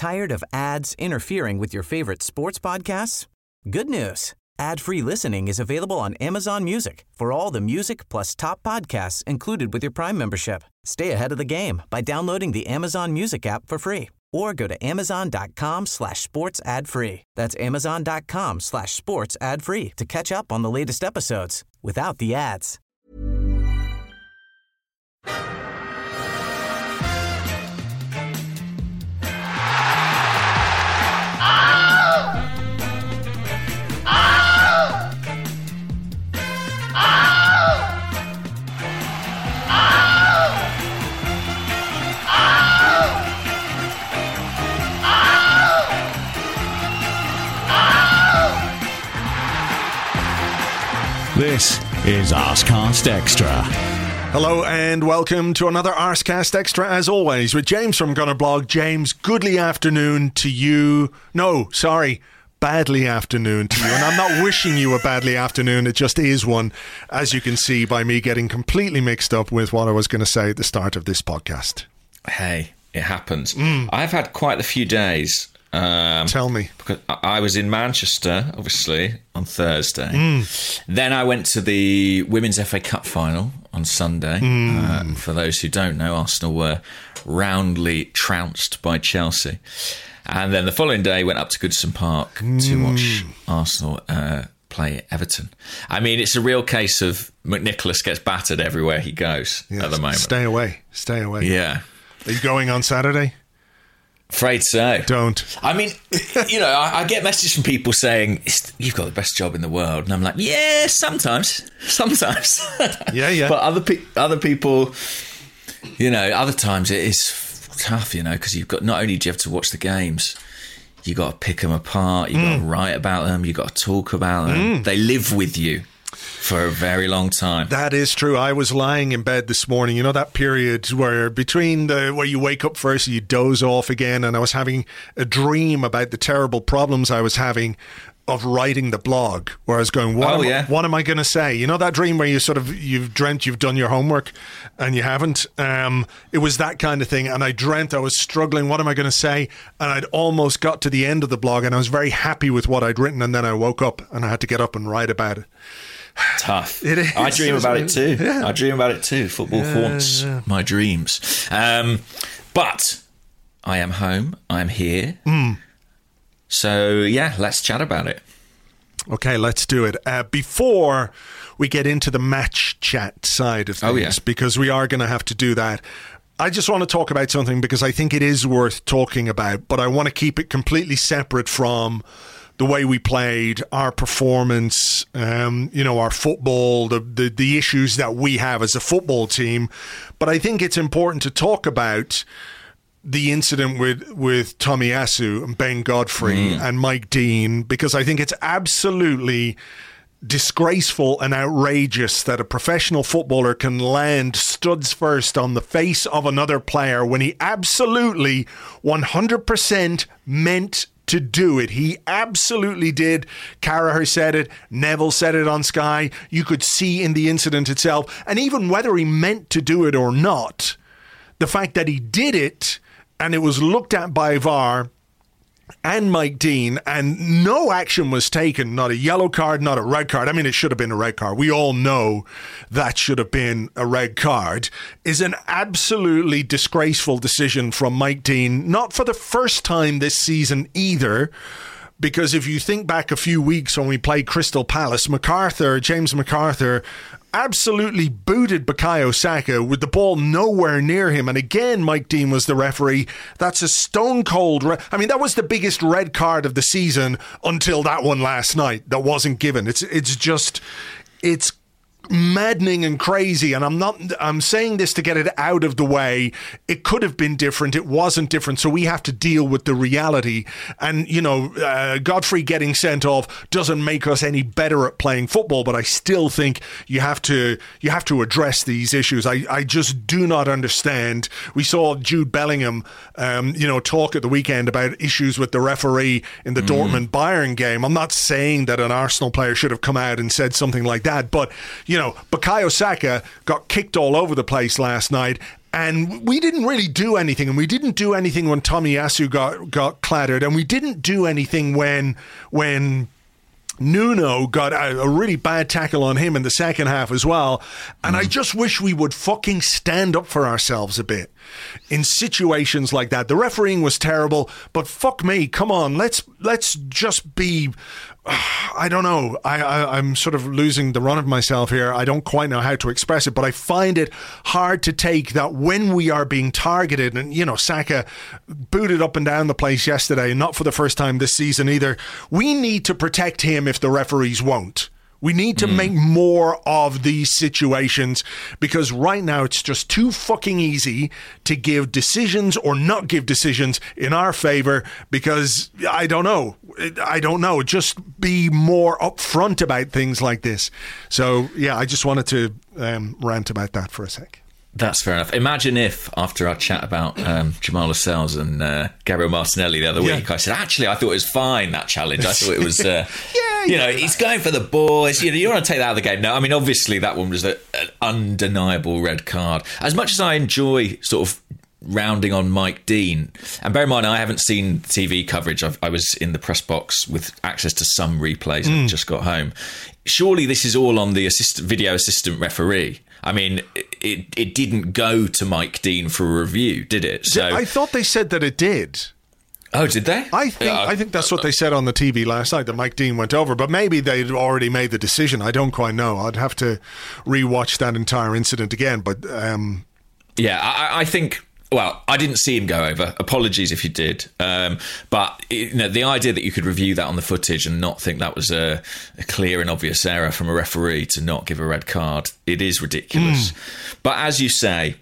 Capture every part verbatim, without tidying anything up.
Tired of ads interfering with your favorite sports podcasts? Good news. Ad-free listening is available on Amazon Music for all the music plus top podcasts included with your Prime membership. Stay ahead of the game by downloading the Amazon Music app for free or go to amazon.com slash sports ad free. That's amazon.com slash sports ad free to catch up on the latest episodes without the ads. This is Arsecast Extra. Hello and welcome to another Arsecast Extra, as always, with James from Gunnerblog. James, goodly afternoon to you. No, sorry, badly afternoon to you. And I'm not wishing you a badly afternoon, it just is one, as you can see by me getting completely mixed up with what I was going to say at the start of this podcast. Hey, it happens. Mm. I've had quite a few days. Um, Tell me. Because I was in Manchester, obviously, on Thursday. Mm. Then I went to the Women's F A Cup final on Sunday. Mm. Uh, for those who don't know, Arsenal were roundly trounced by Chelsea. And then the following day, went up to Goodison Park mm. to watch Arsenal uh, play Everton. I mean, it's a real case of McNicholas gets battered everywhere he goes yes. at the moment. Stay away. Stay away. Yeah. Are you going on Saturday? Afraid so. Don't. I mean, you know, I, I get messages from people saying, you've got the best job in the world. And I'm like, yeah, sometimes. Sometimes. Yeah, yeah. But other, pe- other people, you know, other times it is tough, you know, because you've got, not only do you have to watch the games, you got to pick them apart, you mm. got to write about them, you got to talk about them. Mm. They live with you for a very long time. That is true. I was lying in bed this morning. You know that period where between the where you wake up first and you doze off again, and I was having a dream about the terrible problems I was having of writing the blog, where I was going, what, oh, am, yeah. what am I going to say? You know that dream where you sort of, you've dreamt you've done your homework and you haven't? Um, it was that kind of thing. And I dreamt I was struggling. What am I going to say? And I'd almost got to the end of the blog and I was very happy with what I'd written. And then I woke up and I had to get up and write about it. Tough. It is. I dream about it too. Yeah. I dream about it too. Football yeah, haunts yeah. my dreams. Um, but I am home. I'm here. Mm. So, yeah, let's chat about it. Okay, let's do it. Uh, before we get into the match chat side of things, oh, yeah. because we are going to have to do that, I just want to talk about something because I think it is worth talking about, but I want to keep it completely separate from the way we played, our performance, um, you know, our football, the, the the issues that we have as a football team. But I think it's important to talk about the incident with, with Tomiyasu and Ben Godfrey mm. and Mike Dean, because I think it's absolutely disgraceful and outrageous that a professional footballer can land studs first on the face of another player when he absolutely one hundred percent meant to do it. He absolutely did. Carragher said it. Neville said it on Sky. You could see in the incident itself. And even whether he meant to do it or not, the fact that he did it and it was looked at by V A R and Mike Dean and no action was taken, not a yellow card, not a red card. I mean, it should have been a red card. We all know that should have been a red card, is an absolutely disgraceful decision from Mike Dean, not for the first time this season either, because if you think back a few weeks when we played Crystal Palace, MacArthur, James MacArthur, absolutely booted Bukayo Saka with the ball nowhere near him. And again, Mike Dean was the referee. That's a stone cold. Re- I mean, that was the biggest red card of the season until that one last night that wasn't given. It's it's just, it's maddening and crazy, and I'm not I'm saying this to get it out of the way. It could have been different, it wasn't different, so we have to deal with the reality. And you know, uh, Godfrey getting sent off doesn't make us any better at playing football, but I still think you have to you have to address these issues. I, I just do not understand. We saw Jude Bellingham um, you know talk at the weekend about issues with the referee in the mm. Dortmund Bayern game. I'm not saying that an Arsenal player should have come out and said something like that, but you You know, Bukayo Saka got kicked all over the place last night, And we didn't really do anything, and we didn't do anything when Tomiyasu got got clattered, and we didn't do anything when when Nuno got a, a really bad tackle on him in the second half as well. And mm. I just wish we would fucking stand up for ourselves a bit in situations like that. The refereeing was terrible, but fuck me, come on, let's let's just be. I don't know. I, I, I'm sort of losing the run of myself here. I don't quite know how to express it, but I find it hard to take that when we are being targeted, and, you know, Saka booted up and down the place yesterday, not for the first time this season either. We need to protect him if the referees won't. We need to mm. make more of these situations, because right now it's just too fucking easy to give decisions or not give decisions in our favour, because I don't know. I don't know. Just be more upfront about things like this. So, yeah, I just wanted to um, rant about that for a sec. That's fair enough. Imagine if, after our chat about um, Jamal Lascelles and uh, Gabriel Martinelli the other yeah. week, I said, actually, I thought it was fine, that challenge. I thought it was, uh, yeah, you know, yeah. he's going for the boys. You know, you want to take that out of the game. No, I mean, obviously, that one was a, an undeniable red card. As much as I enjoy sort of rounding on Mike Dean, and bear in mind, I haven't seen T V coverage. I've, I was in the press box with access to some replays. Mm. I just got home. Surely this is all on the assistant, video assistant referee. I mean, it it didn't go to Mike Dean for a review, did it? So I thought they said that it did. Oh, did they? I think uh, I think that's what they said on the T V last night, that Mike Dean went over, but maybe they'd already made the decision. I don't quite know. I'd have to rewatch that entire incident again. But um, yeah, I, I think. Well, I didn't see him go over. Apologies if you did. Um, but you know, the idea that you could review that on the footage and not think that was a, a clear and obvious error from a referee to not give a red card, it is ridiculous. Mm. But as you say,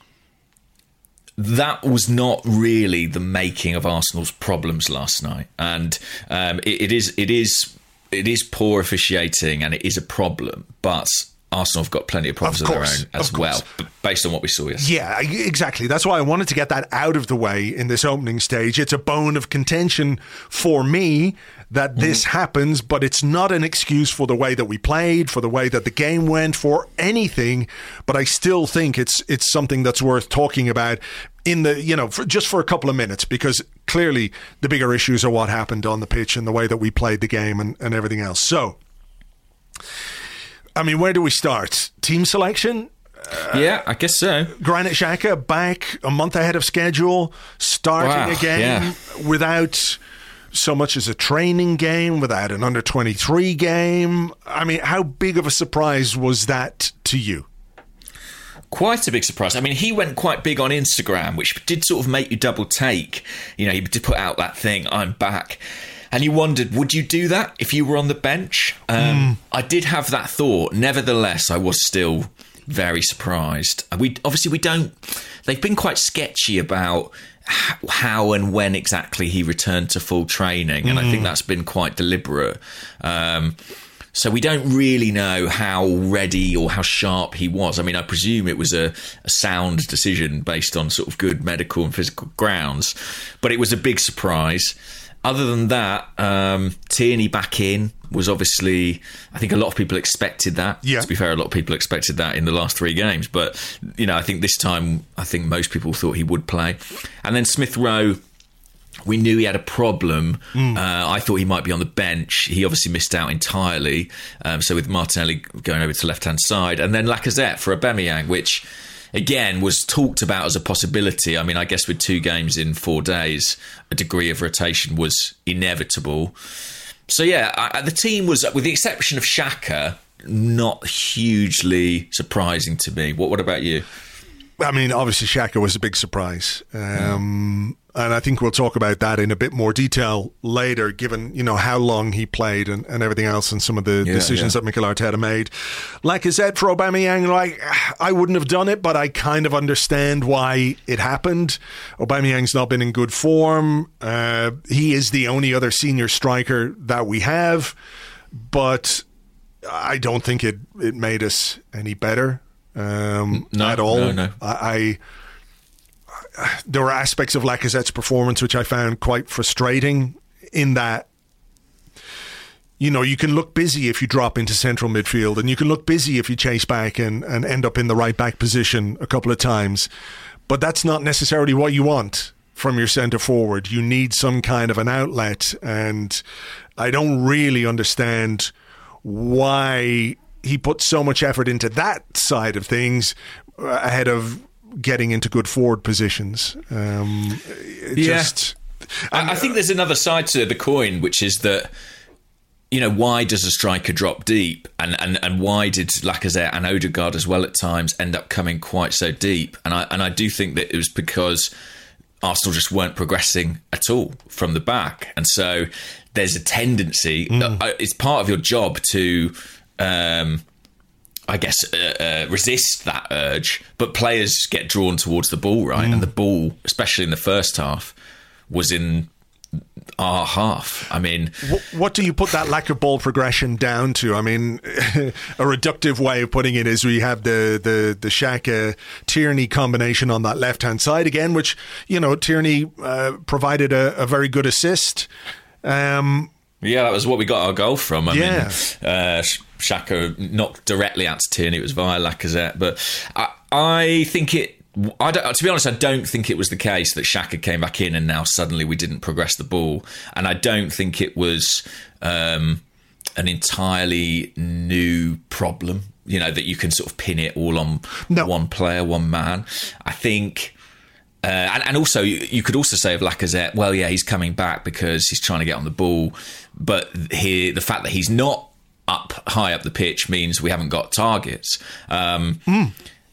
that was not really the making of Arsenal's problems last night. And um, it, it is it is it is poor officiating, and it is a problem. But Arsenal have got plenty of problems of, course, of their own as of well, based on what we saw yesterday. Yeah, exactly. That's why I wanted to get that out of the way in this opening stage. It's a bone of contention for me that this mm. happens, but it's not an excuse for the way that we played, for the way that the game went, for anything. But I still think it's it's something that's worth talking about in the, you know, for, just for a couple of minutes, because clearly the bigger issues are what happened on the pitch and the way that we played the game and, and everything else. So, I mean, where do we start? Team selection? Uh, yeah, I guess so. Granit Xhaka back a month ahead of schedule, starting wow, a game yeah. without so much as a training game, without an under twenty-three game. I mean, how big of a surprise was that to you? Quite a big surprise. I mean, he went quite big on Instagram, which did sort of make you double take. You know, he did put out that thing, I'm back. And you wondered, would you do that if you were on the bench? Um, mm. I did have that thought. Nevertheless, I was still very surprised. We obviously we don't. They've been quite sketchy about how and when exactly he returned to full training, and mm. I think that's been quite deliberate. Um, so we don't really know how ready or how sharp he was. I mean, I presume it was a, a sound decision based on sort of good medical and physical grounds, but it was a big surprise. Other than that, um, Tierney back in was obviously, I think a lot of people expected that. Yeah. To be fair, a lot of people expected that in the last three games. But, you know, I think this time, I think most people thought he would play. And then Smith Rowe, we knew he had a problem. Mm. Uh, I thought he might be on the bench. He obviously missed out entirely. Um, so with Martinelli going over to the left-hand side. And then Lacazette for Aubameyang, which, again, was talked about as a possibility. I mean, I guess with two games in four days, a degree of rotation was inevitable. So, yeah, I, the team was, with the exception of Xhaka, not hugely surprising to me. What, what about you? I mean, obviously, Xhaka was a big surprise. Um, and I think we'll talk about that in a bit more detail later, given, you know, how long he played and, and everything else and some of the yeah, decisions yeah. that Mikel Arteta made. Like I said, for Aubameyang, like, I wouldn't have done it, but I kind of understand why it happened. Aubameyang's not been in good form. Uh, he is the only other senior striker that we have, but I don't think it, it made us any better. Um, no, at all. No, no. I, I there were aspects of Lacazette's performance which I found quite frustrating, in that, you know, you can look busy if you drop into central midfield, and you can look busy if you chase back and, and end up in the right back position a couple of times. But that's not necessarily what you want from your centre forward. You need some kind of an outlet, and I don't really understand why he put so much effort into that side of things ahead of getting into good forward positions. Um, yeah. Just, I, I think there's another side to the coin, which is that, you know, why does a striker drop deep? And, and, and why did Lacazette and Odegaard as well at times end up coming quite so deep? And I and I do think that it was because Arsenal just weren't progressing at all from the back. And so there's a tendency, mm. uh, it's part of your job to, um, I guess, uh, uh, resist that urge. But players get drawn towards the ball, right? Mm. And the ball, especially in the first half, was in our half. I mean, what, what do you put that lack of ball progression down to? I mean, a reductive way of putting it is we have the the the Xhaka Tierney combination on that left hand side again, which, you know, Tierney uh, provided a, a very good assist. Um, yeah, that was what we got our goal from. I yeah. mean, uh, Xhaka not directly out to Tierney; it was via Lacazette. But I, I think it. I don't, to be honest, I don't think it was the case that Xhaka came back in and now suddenly we didn't progress the ball. And I don't think it was um, an entirely new problem, you know, that you can sort of pin it all on no. one player, one man. I think... Uh, and, and also, you, you could also say of Lacazette, well, yeah, he's coming back because he's trying to get on the ball. But he, the fact that he's not up high up the pitch means we haven't got targets. Um mm.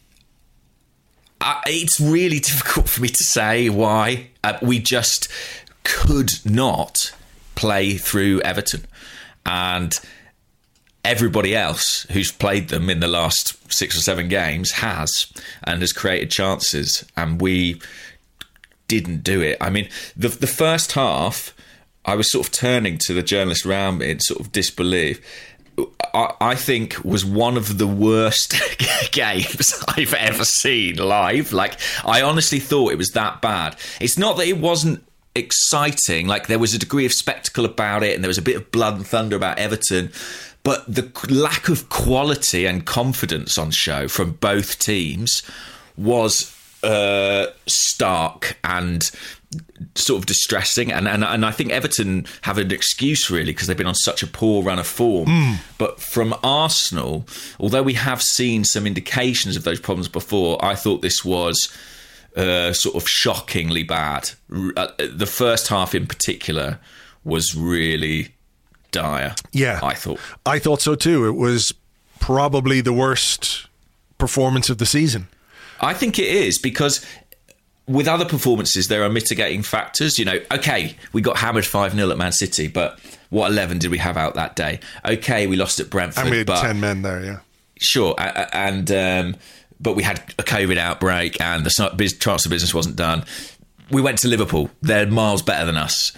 Uh, it's really difficult for me to say why. Uh, we just could not play through Everton. And everybody else who's played them in the last six or seven games has, and has created chances. And we didn't do it. I mean, the, the first half, I was sort of turning to the journalist around me in sort of disbelief. I, I think was one of the worst games I've ever seen live. Like, I honestly thought it was that bad. It's not that it wasn't exciting. Like, there was a degree of spectacle about it, and there was a bit of blood and thunder about Everton. But the lack of quality and confidence on show from both teams was uh, stark and sort of distressing, and, and and I think Everton have an excuse really because they've been on such a poor run of form. Mm. But from Arsenal, although we have seen some indications of those problems before, I thought this was uh, sort of shockingly bad. Uh, the first half in particular was really dire. Yeah, I thought. I thought so too. It was probably the worst performance of the season. I think it is because with other performances, there are mitigating factors. You know, okay, we got hammered five nil at Man City, but what eleven did we have out that day? Okay, we lost at Brentford. And we had but, ten men there, yeah. Sure, and um, but we had a COVID outbreak and the transfer business wasn't done. We went to Liverpool. They're miles better than us.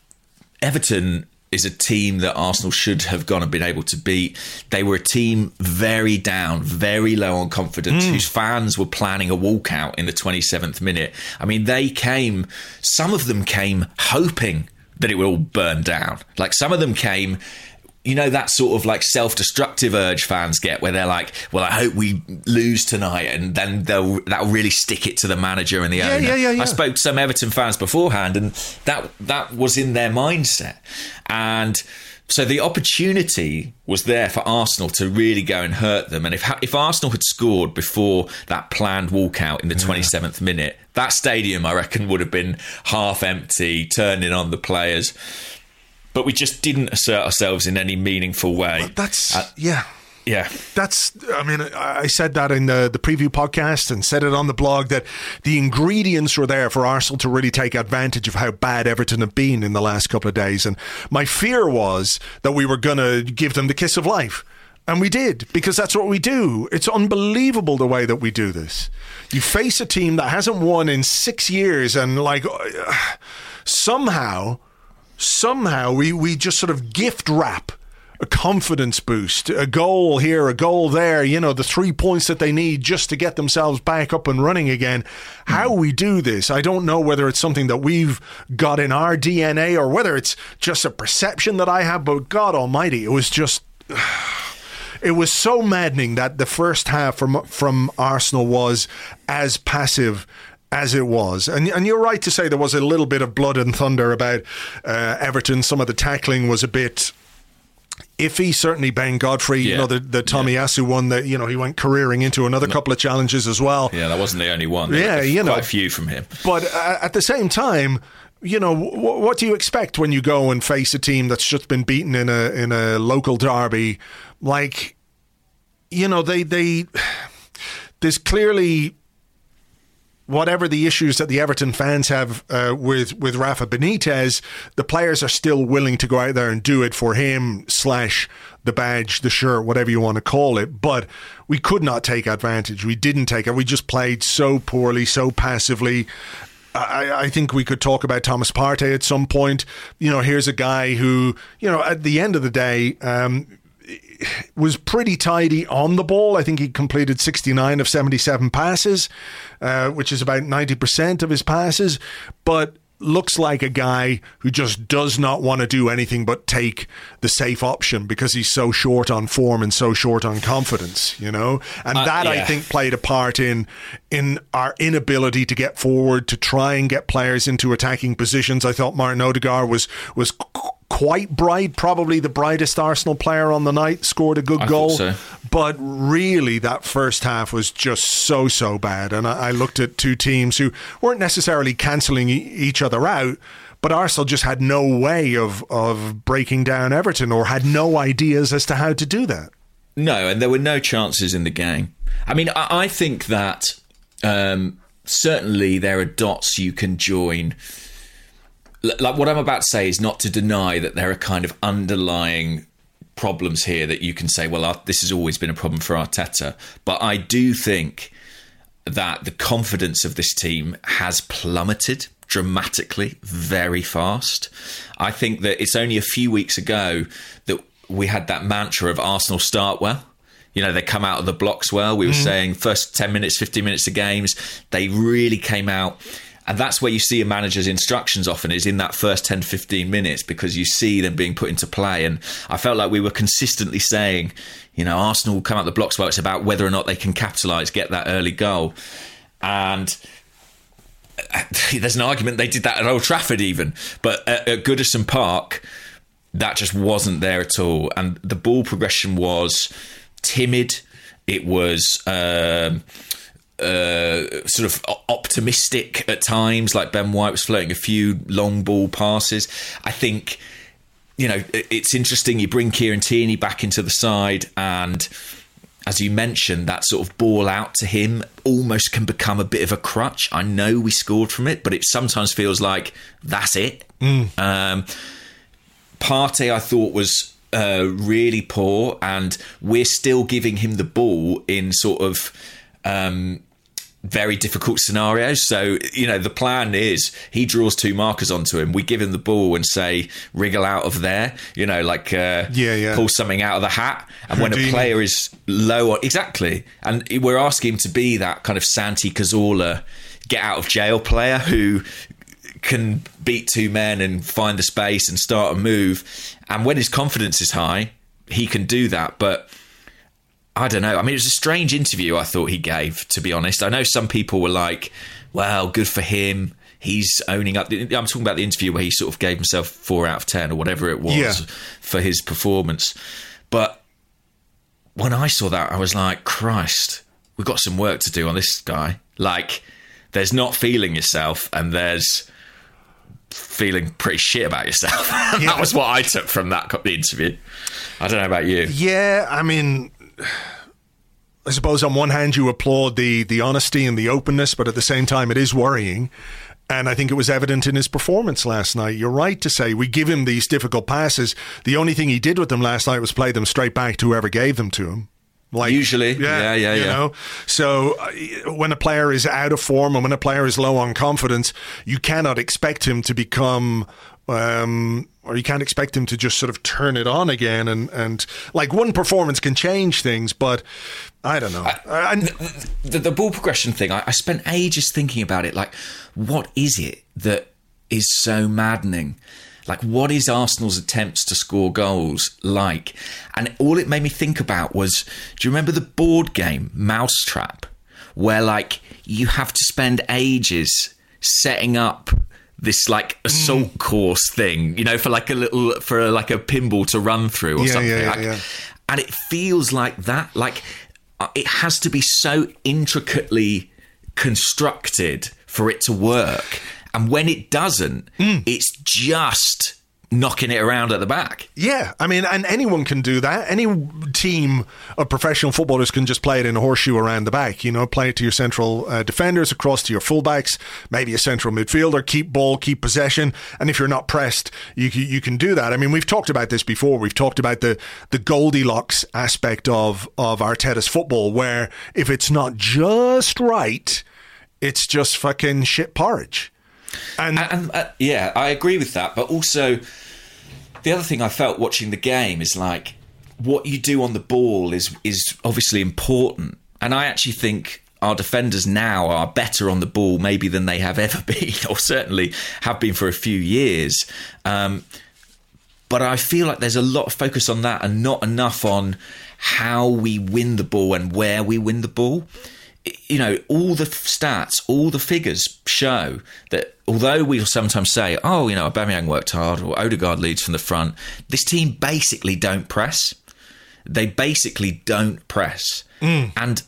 Everton is a team that Arsenal should have gone and been able to beat. They were a team very down, very low on confidence, mm. whose fans were planning a walkout in the twenty-seventh minute. I mean, they came, some of them came hoping that it would all burn down. Like, some of them came, you know, that sort of like self-destructive urge fans get where they're like, well, I hope we lose tonight, and then they'll that'll really stick it to the manager and the yeah, owner. Yeah, yeah, yeah. I spoke to some Everton fans beforehand, and that that was in their mindset. And so the opportunity was there for Arsenal to really go and hurt them. And if if Arsenal had scored before that planned walkout in the yeah. twenty-seventh minute, that stadium, I reckon, would have been half empty, turning on the players. But we just didn't assert ourselves in any meaningful way. That's, uh, yeah. Yeah. That's, I mean, I said that in the, the preview podcast and said it on the blog that the ingredients were there for Arsenal to really take advantage of how bad Everton have been in the last couple of days. And my fear was that we were going to give them the kiss of life. And we did, because that's what we do. It's unbelievable the way that we do this. You face a team that hasn't won in six years and like uh, somehow... Somehow we, we just sort of gift wrap a confidence boost, a goal here, a goal there, you know, the three points that they need just to get themselves back up and running again. How we do this, I don't know whether it's something that we've got in our D N A or whether it's just a perception that I have, but God almighty, it was just... It was so maddening that the first half from from Arsenal was as passive as it was. And and you're right to say there was a little bit of blood and thunder about uh, Everton. Some of the tackling was a bit iffy. Certainly Ben Godfrey, yeah. you know, the, the Tomiyasu yeah. one that, you know, he went careering into another no. couple of challenges as well. Yeah, that wasn't the only one. There yeah, you know. Quite a few from him. But uh, at the same time, you know, w- what do you expect when you go and face a team that's just been beaten in a in a local derby? Like, you know, they they there's clearly, whatever the issues that the Everton fans have uh, with with Rafa Benitez, the players are still willing to go out there and do it for him slash the badge, the shirt, whatever you want to call it. But we could not take advantage. We didn't take it. We just played so poorly, so passively. I, I think we could talk about Thomas Partey at some point. You know, here's a guy who, you know, at the end of the day, um, was pretty tidy on the ball. I think he completed sixty-nine of seventy-seven passes, uh, which is about ninety percent of his passes, but looks like a guy who just does not want to do anything but take the safe option because he's so short on form and so short on confidence, you know? And uh, that, yeah. I think, played a part in in our inability to get forward, to try and get players into attacking positions. I thought Martin Odegaard was was quite bright, probably the brightest Arsenal player on the night, scored a good I goal. So. But really, that first half was just so, so bad. And I, I looked at two teams who weren't necessarily cancelling e- each other out, but Arsenal just had no way of, of breaking down Everton or had no ideas as to how to do that. No, and there were no chances in the game. I mean, I, I think that um, certainly there are dots you can join. Like what I'm about to say is not to deny that there are kind of underlying problems here that you can say, well, this has always been a problem for Arteta. But I do think that the confidence of this team has plummeted dramatically, very fast. I think that it's only a few weeks ago that we had that mantra of Arsenal start well. You know, they come out of the blocks well. We were mm. saying first ten minutes, fifteen minutes of games, they really came out. And that's where you see a manager's instructions often is in that first ten, fifteen minutes, because you see them being put into play. And I felt like we were consistently saying, you know, Arsenal will come out the blocks well. It's about whether or not they can capitalise, get that early goal. And there's an argument they did that at Old Trafford even. But at, at Goodison Park, that just wasn't there at all. And the ball progression was timid. It was... Um, Uh, sort of optimistic at times, like Ben White was floating a few long ball passes. I think, you know, it's interesting. You bring Kieran Tierney back into the side, and as you mentioned, that sort of ball out to him almost can become a bit of a crutch. I know we scored from it, but it sometimes feels like that's it. Mm. Um, Partey, I thought, was uh, really poor, and we're still giving him the ball in sort of um, very difficult scenarios. So, you know, the plan is he draws two markers onto him. We give him the ball and say, wriggle out of there, you know, like uh, yeah, yeah. pull something out of the hat. And when a player is low on... Exactly. And we're asking him to be that kind of Santi Cazorla get out of jail player who can beat two men and find the space and start a move. And when his confidence is high, he can do that. But I don't know. I mean, it was a strange interview I thought he gave, to be honest. I know some people were like, well, good for him. He's owning up. I'm talking about the interview where he sort of gave himself four out of ten or whatever it was yeah. for his performance. But when I saw that, I was like, Christ, we've got some work to do on this guy. Like, there's not feeling yourself and there's feeling pretty shit about yourself. Yeah. That was what I took from that interview. I don't know about you. Yeah, I mean... I suppose on one hand you applaud the the honesty and the openness, but at the same time it is worrying. And I think it was evident in his performance last night. You're right to say we give him these difficult passes. The only thing he did with them last night was play them straight back to whoever gave them to him. Like, Usually, yeah, yeah, yeah. You yeah. know? So uh, when a player is out of form and when a player is low on confidence, you cannot expect him to become Um, or you can't expect him to just sort of turn it on again. And, and like one performance can change things, but I don't know. I, and, the, the, the ball progression thing, I, I spent ages thinking about it. Like, what is it that is so maddening? Like, what is Arsenal's attempts to score goals like? And all it made me think about was, do you remember the board game Mousetrap, where like you have to spend ages setting up this like assault mm. course thing, you know, for like a little, for a, like a pinball to run through or yeah, something. Yeah, yeah, like, yeah. And it feels like that, like uh, it has to be so intricately constructed for it to work. And when it doesn't, mm. it's just knocking it around at the back. Yeah, I mean, and anyone can do that. Any team of professional footballers can just play it in a horseshoe around the back. You know, play it to your central uh, defenders, across to your fullbacks, maybe a central midfielder, keep ball, keep possession. And if you're not pressed, you you can do that. I mean, we've talked about this before. We've talked about the, the Goldilocks aspect of, of Arteta's football, where if it's not just right, it's just fucking shit porridge. And, and uh, yeah, I agree with that. But also, the other thing I felt watching the game is like what you do on the ball is is obviously important. And I actually think our defenders now are better on the ball maybe than they have ever been, or certainly have been for a few years. Um, but I feel like there's a lot of focus on that and not enough on how we win the ball and where we win the ball. You know, all the stats, all the figures show that although we'll sometimes say, oh, you know, Aubameyang worked hard or Odegaard leads from the front, this team basically don't press. They basically don't press. Mm. And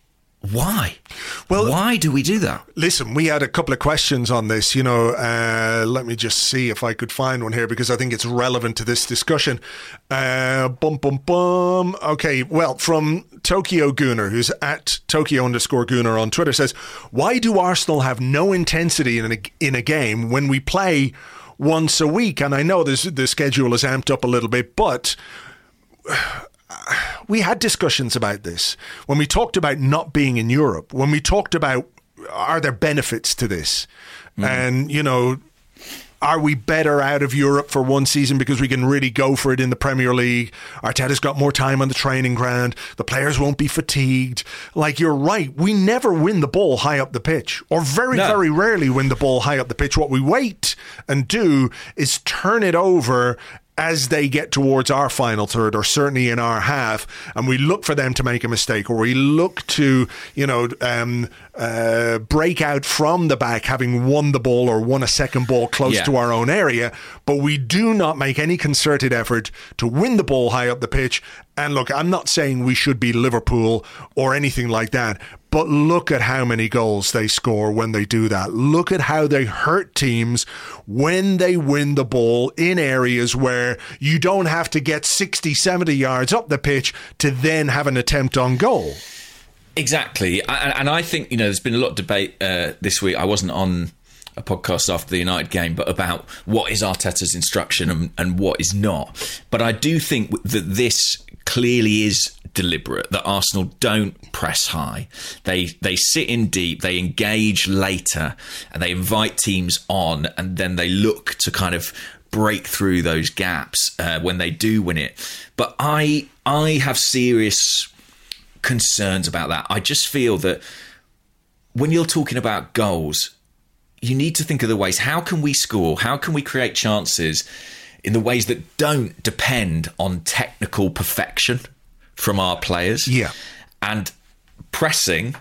why? Well, why do we do that? Listen, we had a couple of questions on this. You know, uh, let me just see if I could find one here because I think it's relevant to this discussion. Uh, bum, bum, bum. Okay, well, from Tokyo Gooner, who's at Tokyo underscore Gooner on Twitter, says, why do Arsenal have no intensity in a, in a game when we play once a week? And I know this, the schedule is amped up a little bit, but we had discussions about this when we talked about not being in Europe, when we talked about are there benefits to this? Mm. And, you know, are we better out of Europe for one season because we can really go for it in the Premier League? Arteta's got more time on the training ground. The players won't be fatigued. Like, you're right. We never win the ball high up the pitch, or very, no. very rarely win the ball high up the pitch. What we wait and do is turn it over as they get towards our final third, or certainly in our half, and we look for them to make a mistake, or we look to, you know, um, uh, break out from the back, having won the ball or won a second ball close yeah. to our own area, but we do not make any concerted effort to win the ball high up the pitch. And look, I'm not saying we should be Liverpool or anything like that, but look at how many goals they score when they do that. Look at how they hurt teams when they win the ball in areas where you don't have to get sixty, seventy yards up the pitch to then have an attempt on goal. Exactly. And, and I think, you know, there's been a lot of debate uh, this week. I wasn't on a podcast after the United game, but about what is Arteta's instruction and, and what is not. But I do think that this clearly is deliberate, that Arsenal don't press high. They they sit in deep, they engage later, and they invite teams on, and then they look to kind of break through those gaps uh, when they do win it. But I I have serious concerns about that. I just feel that when you're talking about goals, you need to think of the ways, how can we score? How can we create chances in the ways that don't depend on technical perfection from our players? Yeah. And pressing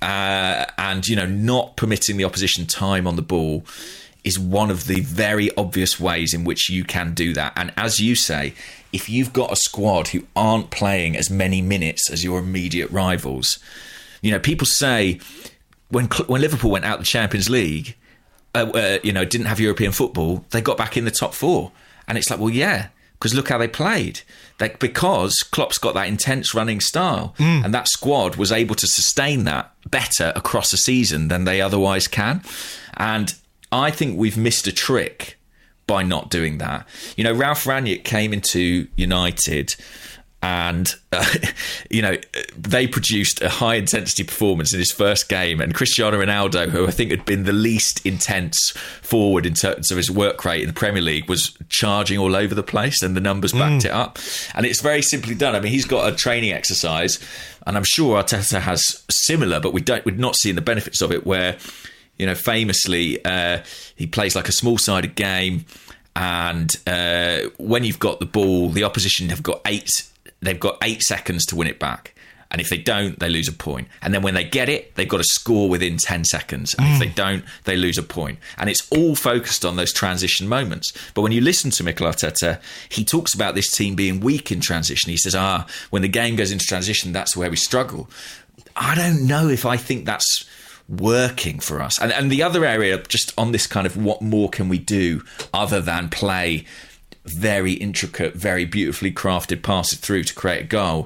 uh, and, you know, not permitting the opposition time on the ball is one of the very obvious ways in which you can do that. And as you say, if you've got a squad who aren't playing as many minutes as your immediate rivals, you know, people say when when Liverpool went out the Champions League, uh, uh, you know, didn't have European football, they got back in the top four. And it's like, well, yeah, because look how they played. Like, because Klopp's got that intense running style, mm. and that squad was able to sustain that better across a season than they otherwise can. And I think we've missed a trick by not doing that. You know, Ralph Rangnick came into United And, uh, you know, they produced a high-intensity performance in his first game. And Cristiano Ronaldo, who I think had been the least intense forward in terms of his work rate in the Premier League, was charging all over the place, and the numbers backed mm. it up. And it's very simply done. I mean, he's got a training exercise, and I'm sure Arteta has similar, but we don't, we're not seeing the benefits of it, where, you know, famously, uh, he plays like a small-sided game, and uh, when you've got the ball, the opposition have got eight... They've got eight seconds to win it back. And if they don't, they lose a point. And then when they get it, they've got to score within ten seconds. And mm. if they don't, they lose a point. And it's all focused on those transition moments. But when you listen to Mikel Arteta, he talks about this team being weak in transition. He says, ah, when the game goes into transition, that's where we struggle. I don't know if I think that's working for us. And, and the other area, just on this kind of what more can we do other than play very intricate, very beautifully crafted passes through to create a goal.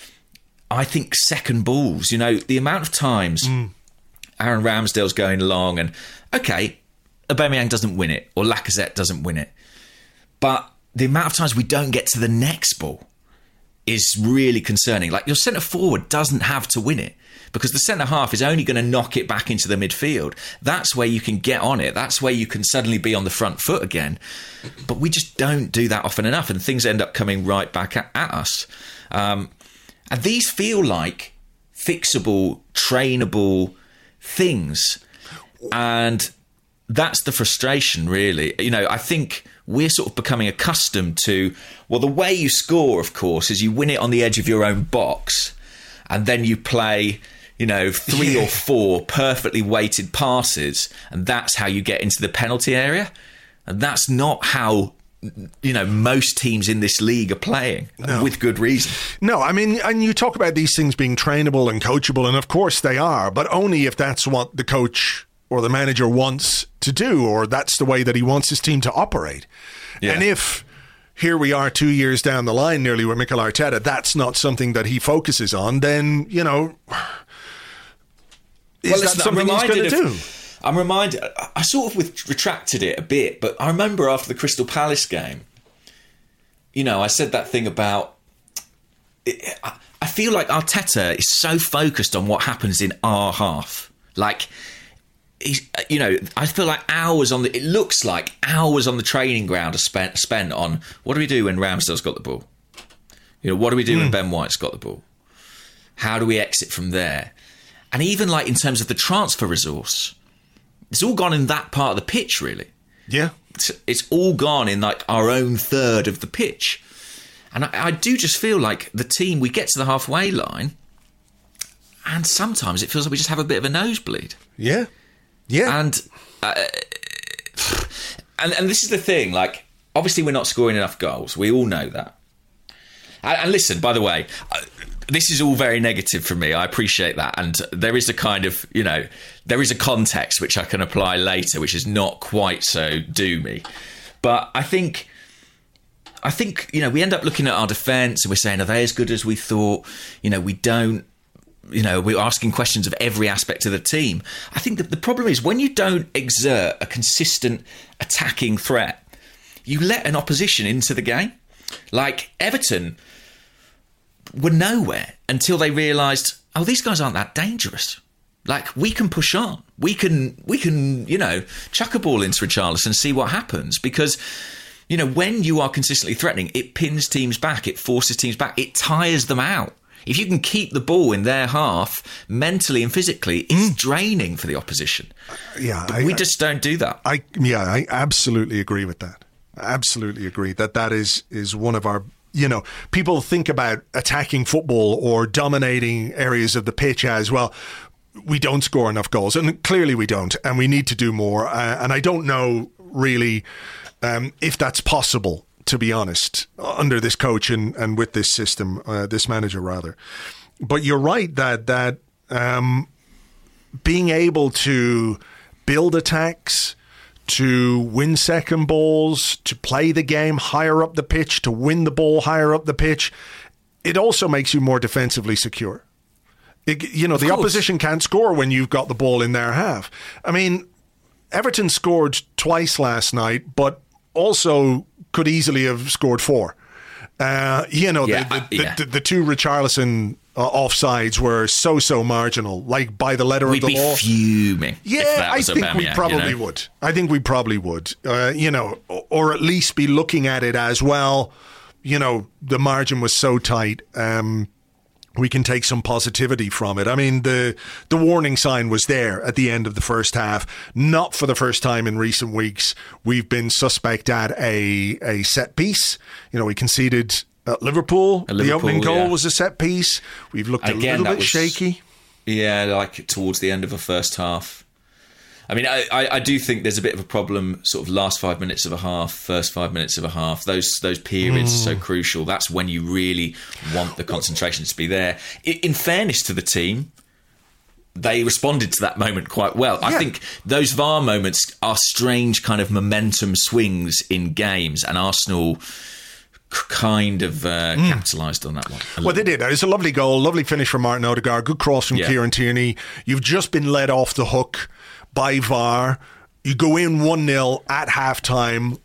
I think second balls, you know, the amount of times mm. Aaron Ramsdale's going along and, okay, Aubameyang doesn't win it or Lacazette doesn't win it. But the amount of times we don't get to the next ball is really concerning. Like, your centre forward doesn't have to win it, because the centre half is only going to knock it back into the midfield. That's where you can get on it. That's where you can suddenly be on the front foot again. But we just don't do that often enough, and things end up coming right back at, at us. Um, and these feel like fixable, trainable things. And that's the frustration, really. You know, I think we're sort of becoming accustomed to, well, the way you score, of course, is you win it on the edge of your own box, and then you play, you know, three or four perfectly weighted passes, and that's how you get into the penalty area. And that's not how, you know, most teams in this league are playing, no. with good reason. No, I mean, and you talk about these things being trainable and coachable, and of course they are, but only if that's what the coach or the manager wants to do, or that's the way that he wants his team to operate. Yeah. And if here we are two years down the line nearly with Mikel Arteta, that's not something that he focuses on, then, you know, is well, that something he's going to do? I'm reminded, I sort of with, retracted it a bit, but I remember after the Crystal Palace game, you know, I said that thing about, it, I, I feel like Arteta is so focused on what happens in our half. Like, he's, you know, I feel like hours on the, it looks like hours on the training ground are spent, spent on, what do we do when Ramsdale's got the ball? You know, what do we do mm. when Ben White's got the ball? How do we exit from there? And even like in terms of the transfer resource, it's all gone in that part of the pitch, really. Yeah. It's, it's all gone in like our own third of the pitch. And I, I do just feel like the team, we get to the halfway line and sometimes it feels like we just have a bit of a nosebleed. Yeah. Yeah. And, uh, and, and this is the thing, like, obviously we're not scoring enough goals. We all know that. And, and listen, by the way, uh, this is all very negative for me. I appreciate that. And there is a kind of, you know, there is a context which I can apply later, which is not quite so doomy. But I think, I think, you know, we end up looking at our defence and we're saying, are they as good as we thought? You know, we don't, you know, we're asking questions of every aspect of the team. I think that the problem is when you don't exert a consistent attacking threat, you let an opposition into the game. Like Everton were nowhere until they realised, oh, these guys aren't that dangerous. Like, we can push on. We can, we can, you know, chuck a ball into Richarlison and see what happens. Because, you know, when you are consistently threatening, it pins teams back. It forces teams back. It tires them out. If you can keep the ball in their half, mentally and physically, it's mm. draining for the opposition. Yeah, but I, we just don't do that. I yeah, I absolutely agree with that. I absolutely agree that that is is one of our. You know, people think about attacking football or dominating areas of the pitch as well. We don't score enough goals, and clearly we don't, and we need to do more. Uh, and I don't know really um, if that's possible, to be honest, under this coach and, and with this system, uh, this manager rather. But you're right that that um, being able to build attacks, to win second balls, to play the game higher up the pitch, to win the ball higher up the pitch, it also makes you more defensively secure. It, you know, of the course. Opposition can't score when you've got the ball in their half. I mean, Everton scored twice last night, but also could easily have scored four. Uh, you know, Yeah, the, I- the, yeah. the, the two Richarlison uh, offsides were so, so marginal, like by the letter We'd of the be law. fuming. Yeah, if that I was think we Aubameyang, probably you know? would. I think we probably would. Uh, you know, or, or at least be looking at it as well. You know, the margin was so tight. Um, we can take some positivity from it. I mean, the the warning sign was there at the end of the first half. Not for the first time in recent weeks. We've been suspect at a a set piece. You know, we conceded at Liverpool. At the Liverpool, opening goal yeah. was a set piece. We've looked Again, a little that bit was- shaky. Yeah, like towards the end of the first half. I mean, I, I, I do think there's a bit of a problem, sort of last five minutes of a half, first five minutes of a half. Those those periods Mm. are so crucial. That's when you really want the concentration to be there. In, in fairness to the team, they responded to that moment quite well. I Yeah. think those V A R moments are strange kind of momentum swings in games, and Arsenal k- kind of uh, Mm. capitalised on that one. a Well, they little. did. It was a lovely goal, lovely finish from Martin Odegaard, good cross from Yeah. Kieran Tierney. You've just been let off the hook by V A R. You go in one nil at halftime.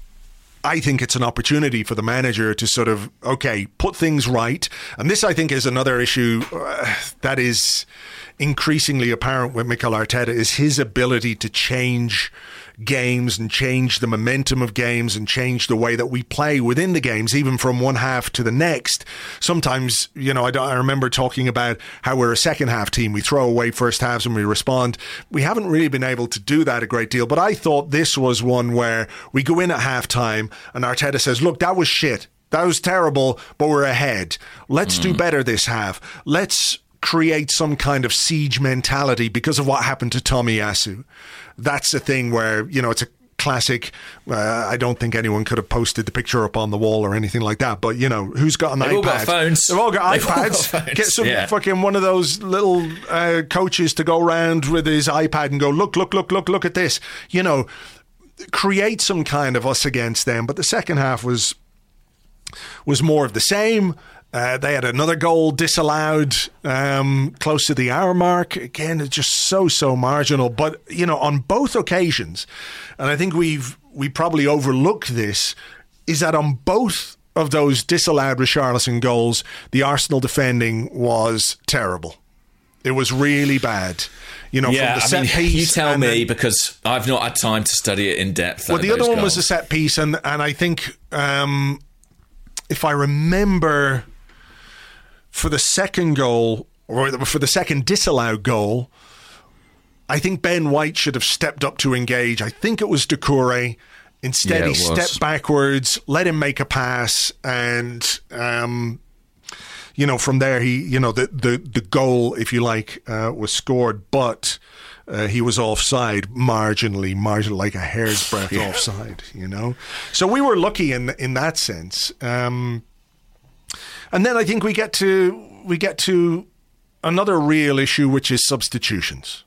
I think it's an opportunity for the manager to sort of, okay, put things right. And this, I think, is another issue uh, that is increasingly apparent with Mikel Arteta, is his ability to change games and change the momentum of games and change the way that we play within the games, even from one half to the next. Sometimes, you know, I, don't- I remember talking about how we're a second half team. We throw away first halves and we respond. We haven't really been able to do that a great deal, but I thought this was one where we go in at half time and Arteta says, look, that was shit. That was terrible, but we're ahead. Let's do better this half. Let's create some kind of siege mentality because of what happened to Tomiyasu. That's the thing where, you know, it's a classic. Uh, I don't think anyone could have posted the picture up on the wall or anything like that. But, you know, who's got an They've iPad? all got phones. They've all got They've all got iPads. phones, Get some yeah. fucking one of those little uh, coaches to go around with his iPad and go, look, look, look, look, look at this. You know, create some kind of us against them. But the second half was was more of the same. Uh, they had another goal disallowed um, close to the hour mark. Again, it's just so, so marginal. But, you know, on both occasions, and I think we've we probably overlooked this, is that on both of those disallowed Richarlison goals, the Arsenal defending was terrible. It was really bad. You know, Yeah, from the I set mean, piece. you tell and me then- because I've not had time to study it in depth. well, tho- the other those one was goals. a set piece, and, and I think um, if I remember, for the second goal, or for the second disallowed goal, I think Ben White should have stepped up to engage. I think it was Doucouré. Instead, Yeah, he it was. stepped backwards, let him make a pass, and um, you know, from there, he, you know, the the, the goal, if you like, uh, was scored, but uh, he was offside, marginally, marginally, like a hair's breadth Yeah. offside. You know, so we were lucky in in that sense. Um, and then I think we get to we get to another real issue, which is substitutions.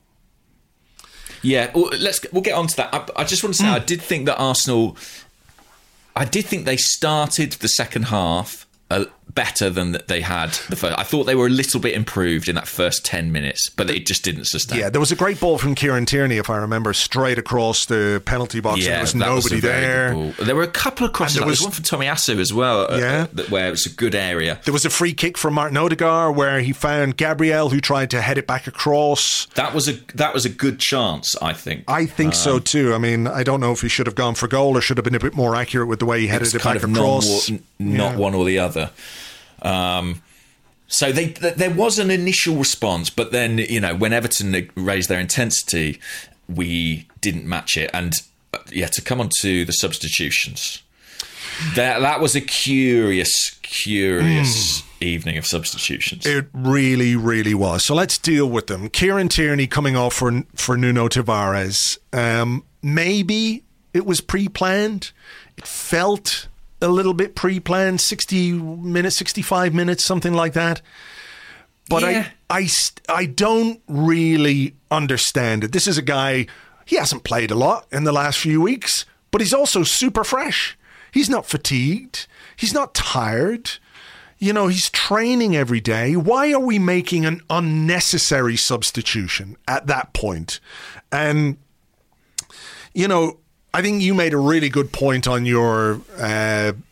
Yeah, well, let's we'll get on to that. I, I just want to say, Mm. I did think that Arsenal, I did think they started the second half uh, better than that they had the first. I thought they were a little bit improved in that first ten minutes, but it just didn't sustain. Yeah, there was a great ball from Kieran Tierney, if I remember, straight across the penalty box. Yeah, there was that was nobody a very there. good ball. There were a couple of crosses. And there There was, was- one from Tomiyasu as well, uh, Yeah. uh, that- where it was a good area. There was a free kick from Martin Odegaard where he found Gabriel, who tried to head it back across. That was a that was a good chance, I think. I think Um, so too. I mean, I don't know if he should have gone for goal or should have been a bit more accurate with the way he headed It's it kind back of across. non, not Yeah. one or the other. Um, so they, th- there was an initial response, but then, you know, when Everton raised their intensity, we didn't match it. And uh, yeah, to come on to the substitutions, that that was a curious, curious evening of substitutions. It really, really was. So let's deal with them. Kieran Tierney coming off for for Nuno Tavares. Um, maybe it was pre-planned. It felt a little bit pre-planned, sixty minutes, sixty-five minutes, something like that. But Yeah. I, I, st- I don't really understand it. This is a guy, he hasn't played a lot in the last few weeks, but he's also super fresh. He's not fatigued. He's not tired. You know, he's training every day. Why are we making an unnecessary substitution at that point? And, you know, I think you made a really good point on your uh,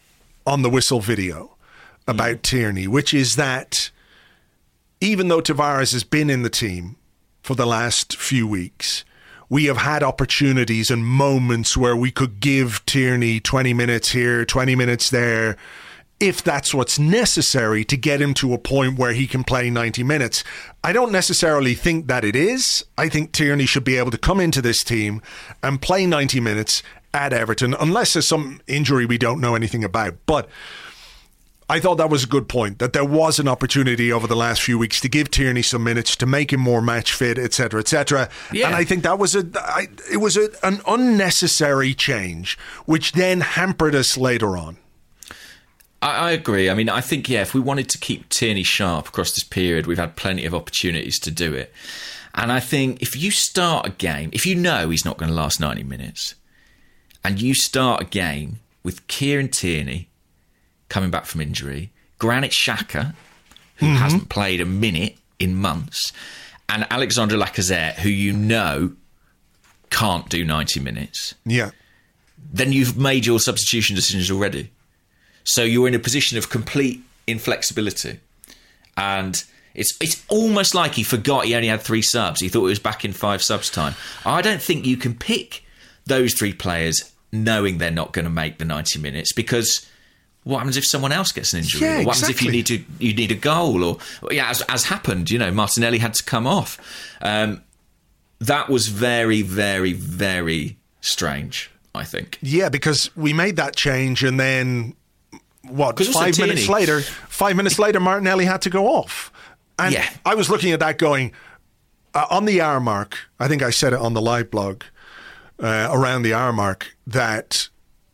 on the whistle video about mm. Tierney, which is that even though Tavares has been in the team for the last few weeks, we have had opportunities and moments where we could give Tierney twenty minutes here, twenty minutes there, if that's what's necessary to get him to a point where he can play ninety minutes. I don't necessarily think that it is. I think Tierney should be able to come into this team and play ninety minutes at Everton, unless there's some injury we don't know anything about. But I thought that was a good point, that there was an opportunity over the last few weeks to give Tierney some minutes, to make him more match fit, et cetera, et cetera. Yeah. And I think that was a, I, it was a, an unnecessary change, which then hampered us later on. I, I agree. I mean, I think, yeah, if we wanted to keep Tierney sharp across this period, we've had plenty of opportunities to do it. And I think if you start a game, if you know he's not going to last ninety minutes, and you start a game with Kieran Tierney coming back from injury, Granit Xhaka, who mm-hmm. hasn't played a minute in months, and Alexandre Lacazette, who you know can't do ninety minutes, yeah, then you've made your substitution decisions already. So you're in a position of complete inflexibility. And it's it's almost like he forgot he only had three subs. He thought it was back in five subs time. I don't think you can pick those three players knowing they're not going to make the ninety minutes, because what happens if someone else gets an injury? Yeah, or what exactly. happens if you need to you need a goal? Or yeah, as, as happened, you know, Martinelli had to come off. Um, that was very, very, very strange, I think. Yeah, because we made that change and then, what, five minutes later, five minutes later, Martinelli had to go off. And yeah. I was looking at that going, uh, on the hour mark, I think I said it on the live blog, uh, around the hour mark, that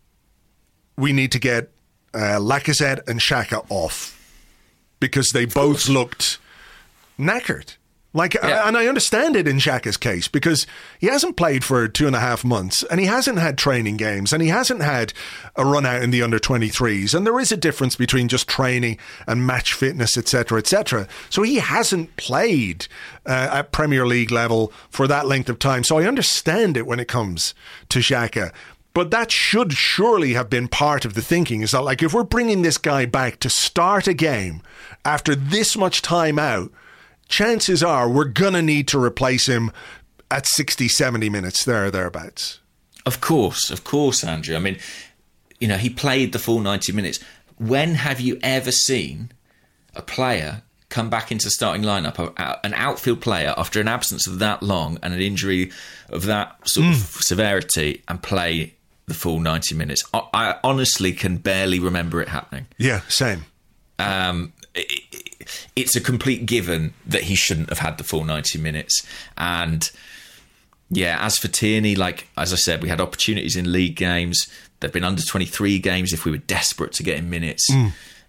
we need to get uh, Lacazette and Xhaka off, because they both looked knackered. Like, yeah. And I understand it in Xhaka's case, because he hasn't played for two and a half months and he hasn't had training games and he hasn't had a run out in the under twenty-threes. And there is a difference between just training and match fitness, et cetera, et cetera. So he hasn't played uh, at Premier League level for that length of time. So I understand it when it comes to Xhaka. But that should surely have been part of the thinking, is that, like, if we're bringing this guy back to start a game after this much time out, chances are we're going to need to replace him at sixty, seventy minutes, there or thereabouts. Of course, of course, Andrew. I mean, you know, he played the full ninety minutes. When have you ever seen a player come back into the starting lineup, an outfield player, after an absence of that long and an injury of that sort mm. of severity, and play the full ninety minutes? I, I honestly can barely remember it happening. Yeah, same. Um, it, it's a complete given that he shouldn't have had the full ninety minutes. And yeah, as for Tierney, like, as I said, we had opportunities in league games. There've been under twenty-three games if we were desperate to get him minutes. Mm.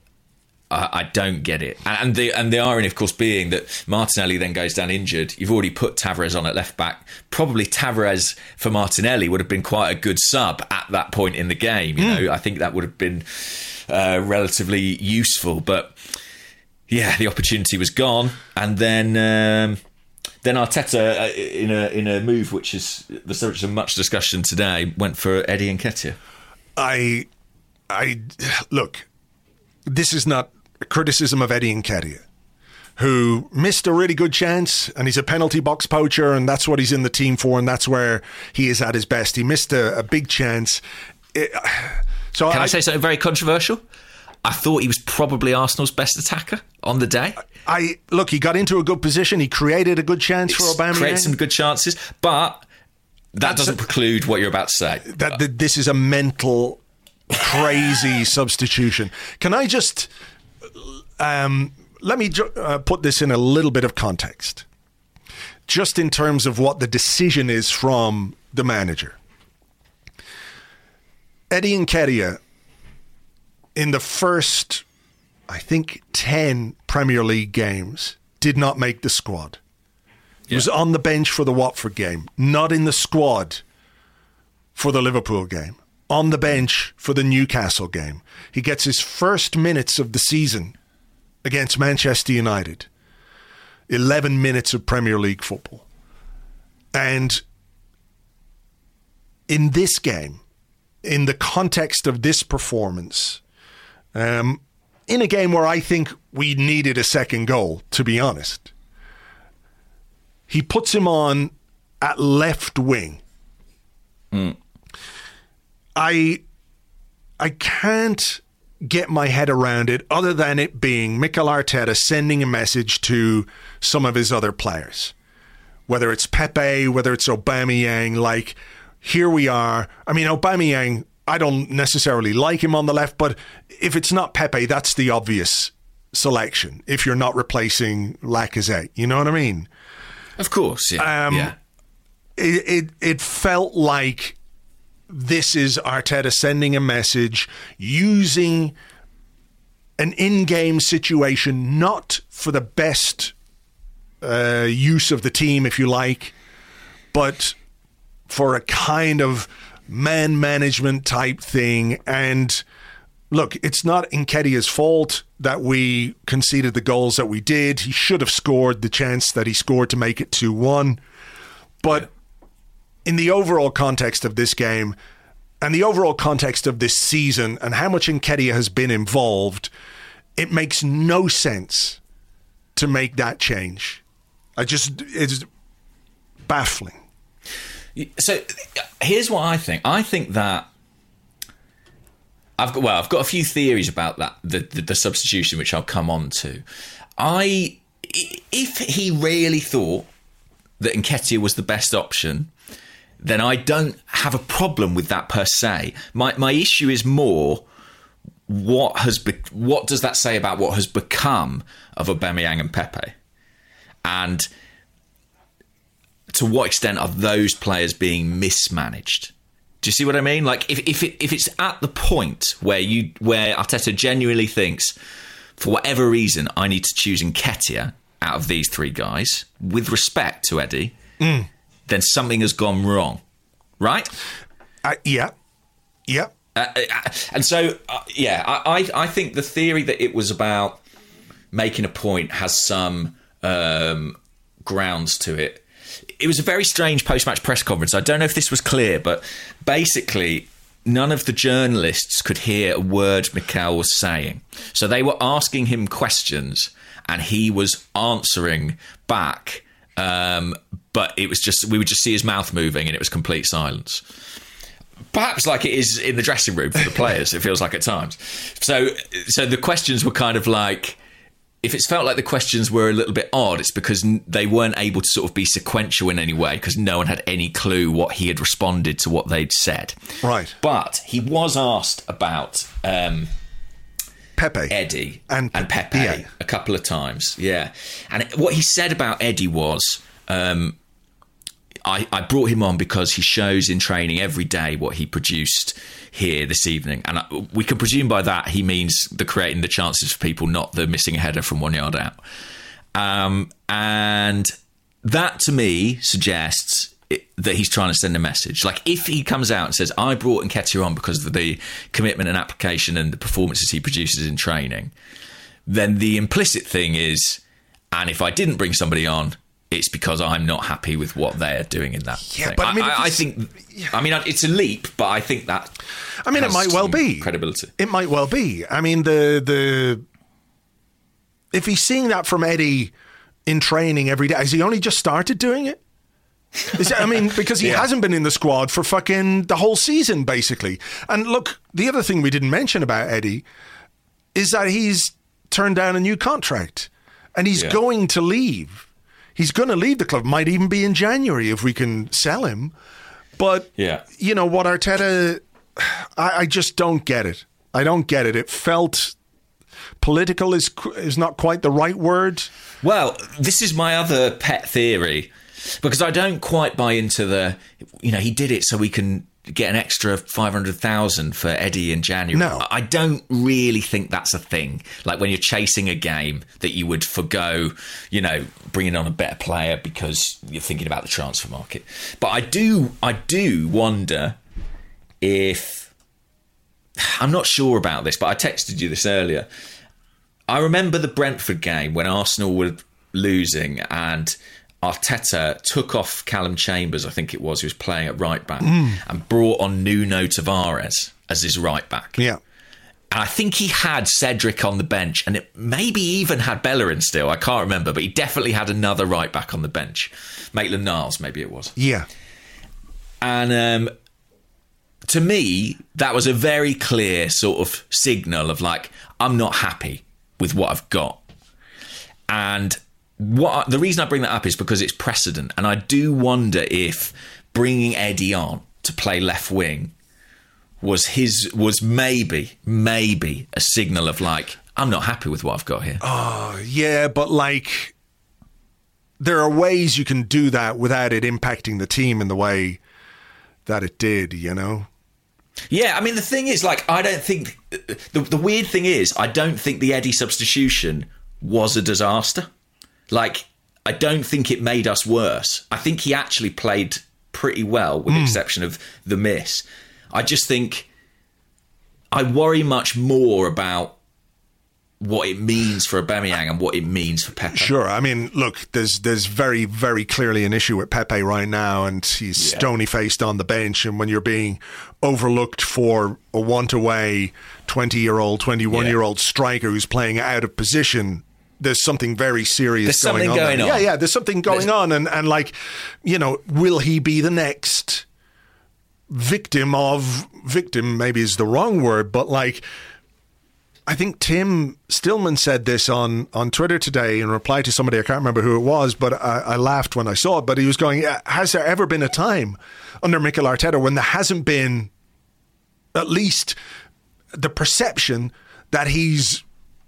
I, I don't get it. And the and the irony, of course, being that Martinelli then goes down injured. You've already put Tavares on at left back. Probably Tavares for Martinelli would have been quite a good sub at that point in the game. You mm. know, I think that would have been uh, relatively useful. But yeah, the opportunity was gone. And then um, then Arteta, uh, in a in a move which is the subject of much discussion today, went for Eddie Nketiah. I, I look. This is not a criticism of Eddie Nketiah, who missed a really good chance, and he's a penalty box poacher, and that's what he's in the team for, and that's where he is at his best. He missed a, a big chance. It, so Can I, I say something very controversial? I thought he was probably Arsenal's best attacker on the day. I look, he got into a good position. He created a good chance it's for Aubameyang. Created some good chances, but that that's doesn't a, preclude what you're about to say. That, that this is a mental, crazy substitution. Can I just um, let me ju- uh, put this in a little bit of context, just in terms of what the decision is from the manager. Eddie Nketiah, in the first, I think, ten Premier League games, did not make the squad. He yeah. was on the bench for the Watford game, not in the squad for the Liverpool game, on the bench for the Newcastle game. He gets his first minutes of the season against Manchester United. eleven minutes of Premier League football. And in this game, in the context of this performance, um, in a game where I think we needed a second goal, to be honest. He puts him on at left wing. Mm. I I can't get my head around it other than it being Mikel Arteta sending a message to some of his other players. Whether it's Pepe, whether it's Aubameyang, like, here we are. I mean, Aubameyang, I don't necessarily like him on the left, but if it's not Pepe, that's the obvious selection if you're not replacing Lacazette. You know what I mean? Of course, yeah. Um, yeah. It, it it felt like this is Arteta sending a message, using an in-game situation, not for the best uh, use of the team, if you like, but for a kind of man management type thing. And look, it's not Nketiah's fault that we conceded the goals that we did. He should have scored the chance that he scored to make it two one. But in the overall context of this game and the overall context of this season and how much Nketiah has been involved, it makes no sense to make that change. I just, it's baffling. So here's what I think. I think that I've got, well, I've got a few theories about that, the, the, the substitution, which I'll come on to. I, if he really thought that Nketiah was the best option, then I don't have a problem with that per se. My my issue is more what has be, what does that say about what has become of Aubameyang and Pepe, and to what extent are those players being mismanaged? Do you see what I mean? Like, if if it, if it's at the point where you where Arteta genuinely thinks, for whatever reason, I need to choose Nketiah out of these three guys, with respect to Eddie, mm. then something has gone wrong, right? Uh, yeah, yeah. Uh, uh, and so, uh, yeah, I, I I think the theory that it was about making a point has some um, grounds to it. It was a very strange post-match press conference. I don't know if this was clear, but basically none of the journalists could hear a word Mikel was saying. So they were asking him questions and he was answering back, um, but it was just we would just see his mouth moving and it was complete silence. Perhaps like it is in the dressing room for the players, it feels like at times. So, so the questions were kind of like, if it's felt like the questions were a little bit odd, it's because they weren't able to sort of be sequential in any way because no one had any clue what he had responded to what they'd said. Right. But he was asked about um, Pepe, Eddie and, and Pepe yeah. a couple of times. Yeah. And what he said about Eddie was, um, I, I brought him on because he shows in training every day what he produced here this evening. And I, we can presume by that he means the creating the chances for people, not the missing a header from one yard out. Um, and that, to me, suggests it, that he's trying to send a message. Like, if he comes out and says, I brought Nketiah on because of the commitment and application and the performances he produces in training, then the implicit thing is, and if I didn't bring somebody on, it's because I'm not happy with what they're doing in that. Yeah, thing. but I mean, I, I think, yeah. I mean, it's a leap, but I think that. I mean, it might well be credibility. It might well be. I mean, the the if he's seeing that from Eddie in training every day, has he only just started doing it? Is it I mean, because he yeah. hasn't been in the squad for fucking the whole season, basically. And look, the other thing we didn't mention about Eddie is that he's turned down a new contract, and he's yeah. going to leave. He's going to leave the club. Might even be in January if we can sell him. But, yeah. you know, what Arteta... I, I just don't get it. I don't get it. It felt... Political is is not quite the right word. Well, this is my other pet theory. Because I don't quite buy into the... You know, he did it so we can get an extra five hundred thousand for Eddie in January. No. I don't really think that's a thing. Like when you're chasing a game that you would forgo, you know, bringing on a better player because you're thinking about the transfer market. But I do, I do wonder if... I'm not sure about this, but I texted you this earlier. I remember the Brentford game when Arsenal were losing and Arteta took off Callum Chambers, I think it was, who was playing at right back, mm. and brought on Nuno Tavares as his right back. Yeah. And I think he had Cedric on the bench, and it maybe even had Bellerin still. I can't remember, but he definitely had another right back on the bench. Maitland-Niles, maybe it was. Yeah. And um, to me, that was a very clear sort of signal of like, I'm not happy with what I've got. And what the reason I bring that up is because it's precedent. And I do wonder if bringing Eddie on to play left wing was his was maybe, maybe a signal of like, I'm not happy with what I've got here. Oh, yeah, but like, there are ways you can do that without it impacting the team in the way that it did, you know? Yeah, I mean, the thing is, like, I don't think... The, the weird thing is, I don't think the Eddie substitution was a disaster. Like, I don't think it made us worse. I think he actually played pretty well, with mm. the exception of the miss. I just think I worry much more about what it means for Aubameyang and what it means for Pepe. Sure. I mean, look, there's there's very, very clearly an issue with Pepe right now, and he's yeah. stony-faced on the bench. And when you're being overlooked for a want-away twenty-year-old, twenty-one-year-old yeah. striker who's playing out of position, there's something very serious there's going something on. Going there. on. Yeah, yeah, there's something going there's... on. And, and, like, you know, will he be the next victim of... Victim maybe is the wrong word, but, like... I think Tim Stillman said this on, on Twitter today in reply to somebody, I can't remember who it was, but I, I laughed when I saw it. But he was going, has there ever been a time under Mikel Arteta when there hasn't been at least the perception that he's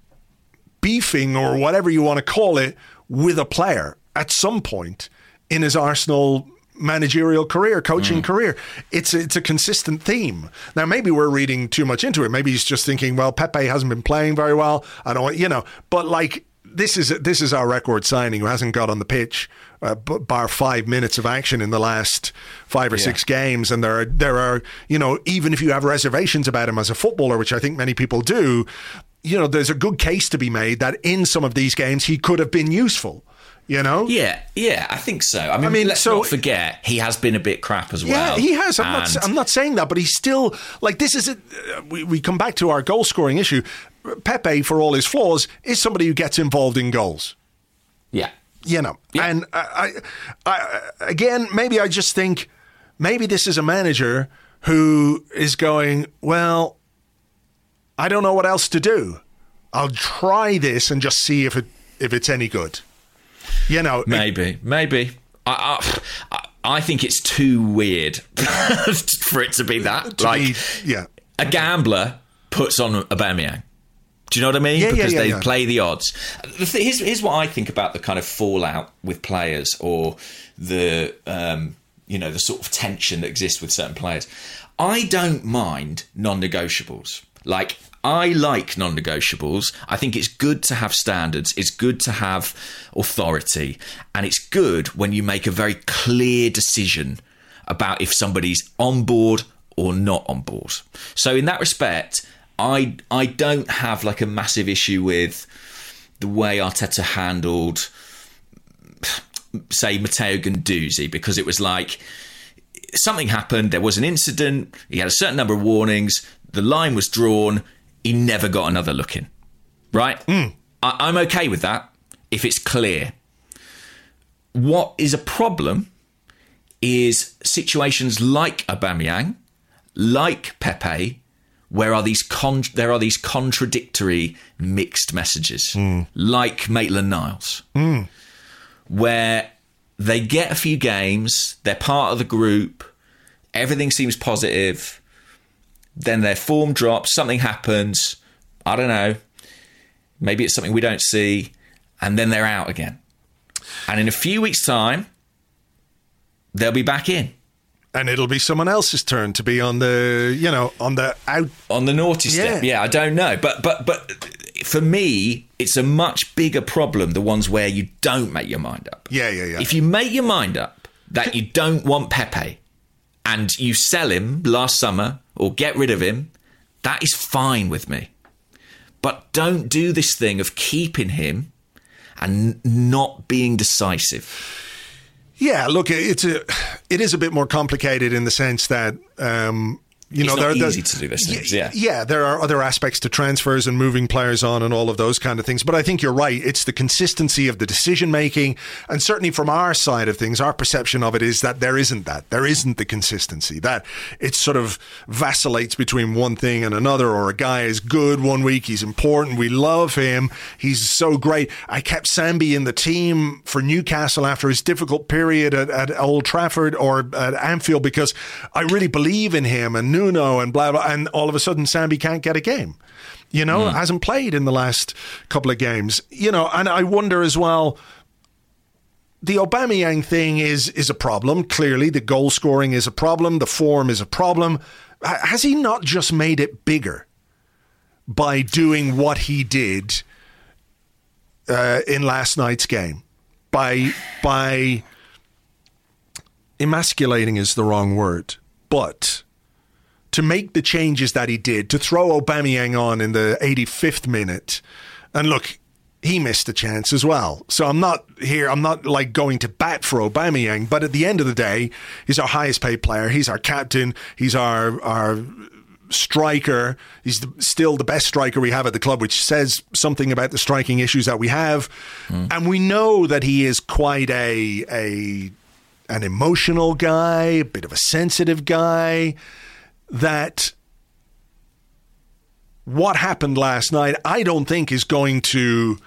beefing, or whatever you want to call it, with a player at some point in his Arsenal managerial career, coaching mm. career? It's it's a consistent theme. Now, maybe we're reading too much into it. Maybe he's just thinking, well, Pepe hasn't been playing very well. I don't want, you know, but like, this is this is our record signing who hasn't got on the pitch uh, bar five minutes of action in the last five or yeah. six games. And there are, there are, you know, even if you have reservations about him as a footballer, which I think many people do, you know, there's a good case to be made that in some of these games he could have been useful. You know? Yeah, yeah, I think so. I mean, I mean let's so, not forget, he has been a bit crap as yeah, well. Yeah, he has. I'm not, I'm not saying that, but he's still, like, this is, a, uh, we, we come back to our goal-scoring issue. Pepe, for all his flaws, is somebody who gets involved in goals. Yeah. You know? Yeah. And, I, I, I, again, maybe I just think, maybe this is a manager who is going, well, I don't know what else to do. I'll try this and just see if it if it's any good. You know, maybe, it, maybe. I, I, I think it's too weird for it to be that. To like, be, yeah, a gambler puts on Aubameyang. Do you know what I mean? Yeah, because yeah, yeah, they yeah. play the odds. The th- here's, here's what I think about the kind of fallout with players, or the um, you know, the sort of tension that exists with certain players. I don't mind non-negotiables. Like, I like non-negotiables. I think it's good to have standards. It's good to have authority. And it's good when you make a very clear decision about if somebody's on board or not on board. So in that respect, I I don't have like a massive issue with the way Arteta handled, say, Matteo Guendouzi, because it was like, something happened, there was an incident, he had a certain number of warnings, the line was drawn, he never got another look in, right? Mm. I, I'm okay with that if it's clear. What is a problem is situations like Aubameyang, like Pepe, where are these con- there are these contradictory mixed messages, mm. like Maitland-Niles, mm. where they get a few games, they're part of the group, everything seems positive, then their form drops, something happens, I don't know, maybe it's something we don't see, and then they're out again. And in a few weeks' time, they'll be back in. And it'll be someone else's turn to be on the, you know, on the out... On the naughty step, yeah, yeah I don't know. But, but, but for me, it's a much bigger problem, the ones where you don't make your mind up. Yeah, yeah, yeah. If you make your mind up that you don't want Pepe, and you sell him last summer or get rid of him, that is fine with me. But don't do this thing of keeping him and not being decisive. Yeah, look, it's a, it is a bit more complicated in the sense that, um, You it's know, not there, easy to do these things, yeah. Yeah, there are other aspects to transfers and moving players on and all of those kind of things. But I think you're right. It's the consistency of the decision-making. And certainly from our side of things, our perception of it is that there isn't that. There isn't the consistency. That it sort of vacillates between one thing and another, or a guy is good one week, he's important, we love him, he's so great. I kept Sambi in the team for Newcastle after his difficult period at, at Old Trafford or at Anfield because I really believe in him and Nuno and blah, blah, and all of a sudden Sambi can't get a game. You know, mm. hasn't played in the last couple of games. You know, and I wonder as well, the Aubameyang thing is is a problem. Clearly, the goal scoring is a problem. The form is a problem. Has he not just made it bigger by doing what he did uh, in last night's game? By by emasculating is the wrong word, but to make the changes that he did, to throw Aubameyang on in the eighty-fifth minute, and look, he missed a chance as well. So I'm not here, I'm not like going to bat for Aubameyang, but at the end of the day, he's our highest paid player, he's our captain, he's our our striker, he's the, still the best striker we have at the club, which says something about the striking issues that we have. Mm. And we know that he is quite a a an emotional guy, a bit of a sensitive guy, that what happened last night, I don't think is going to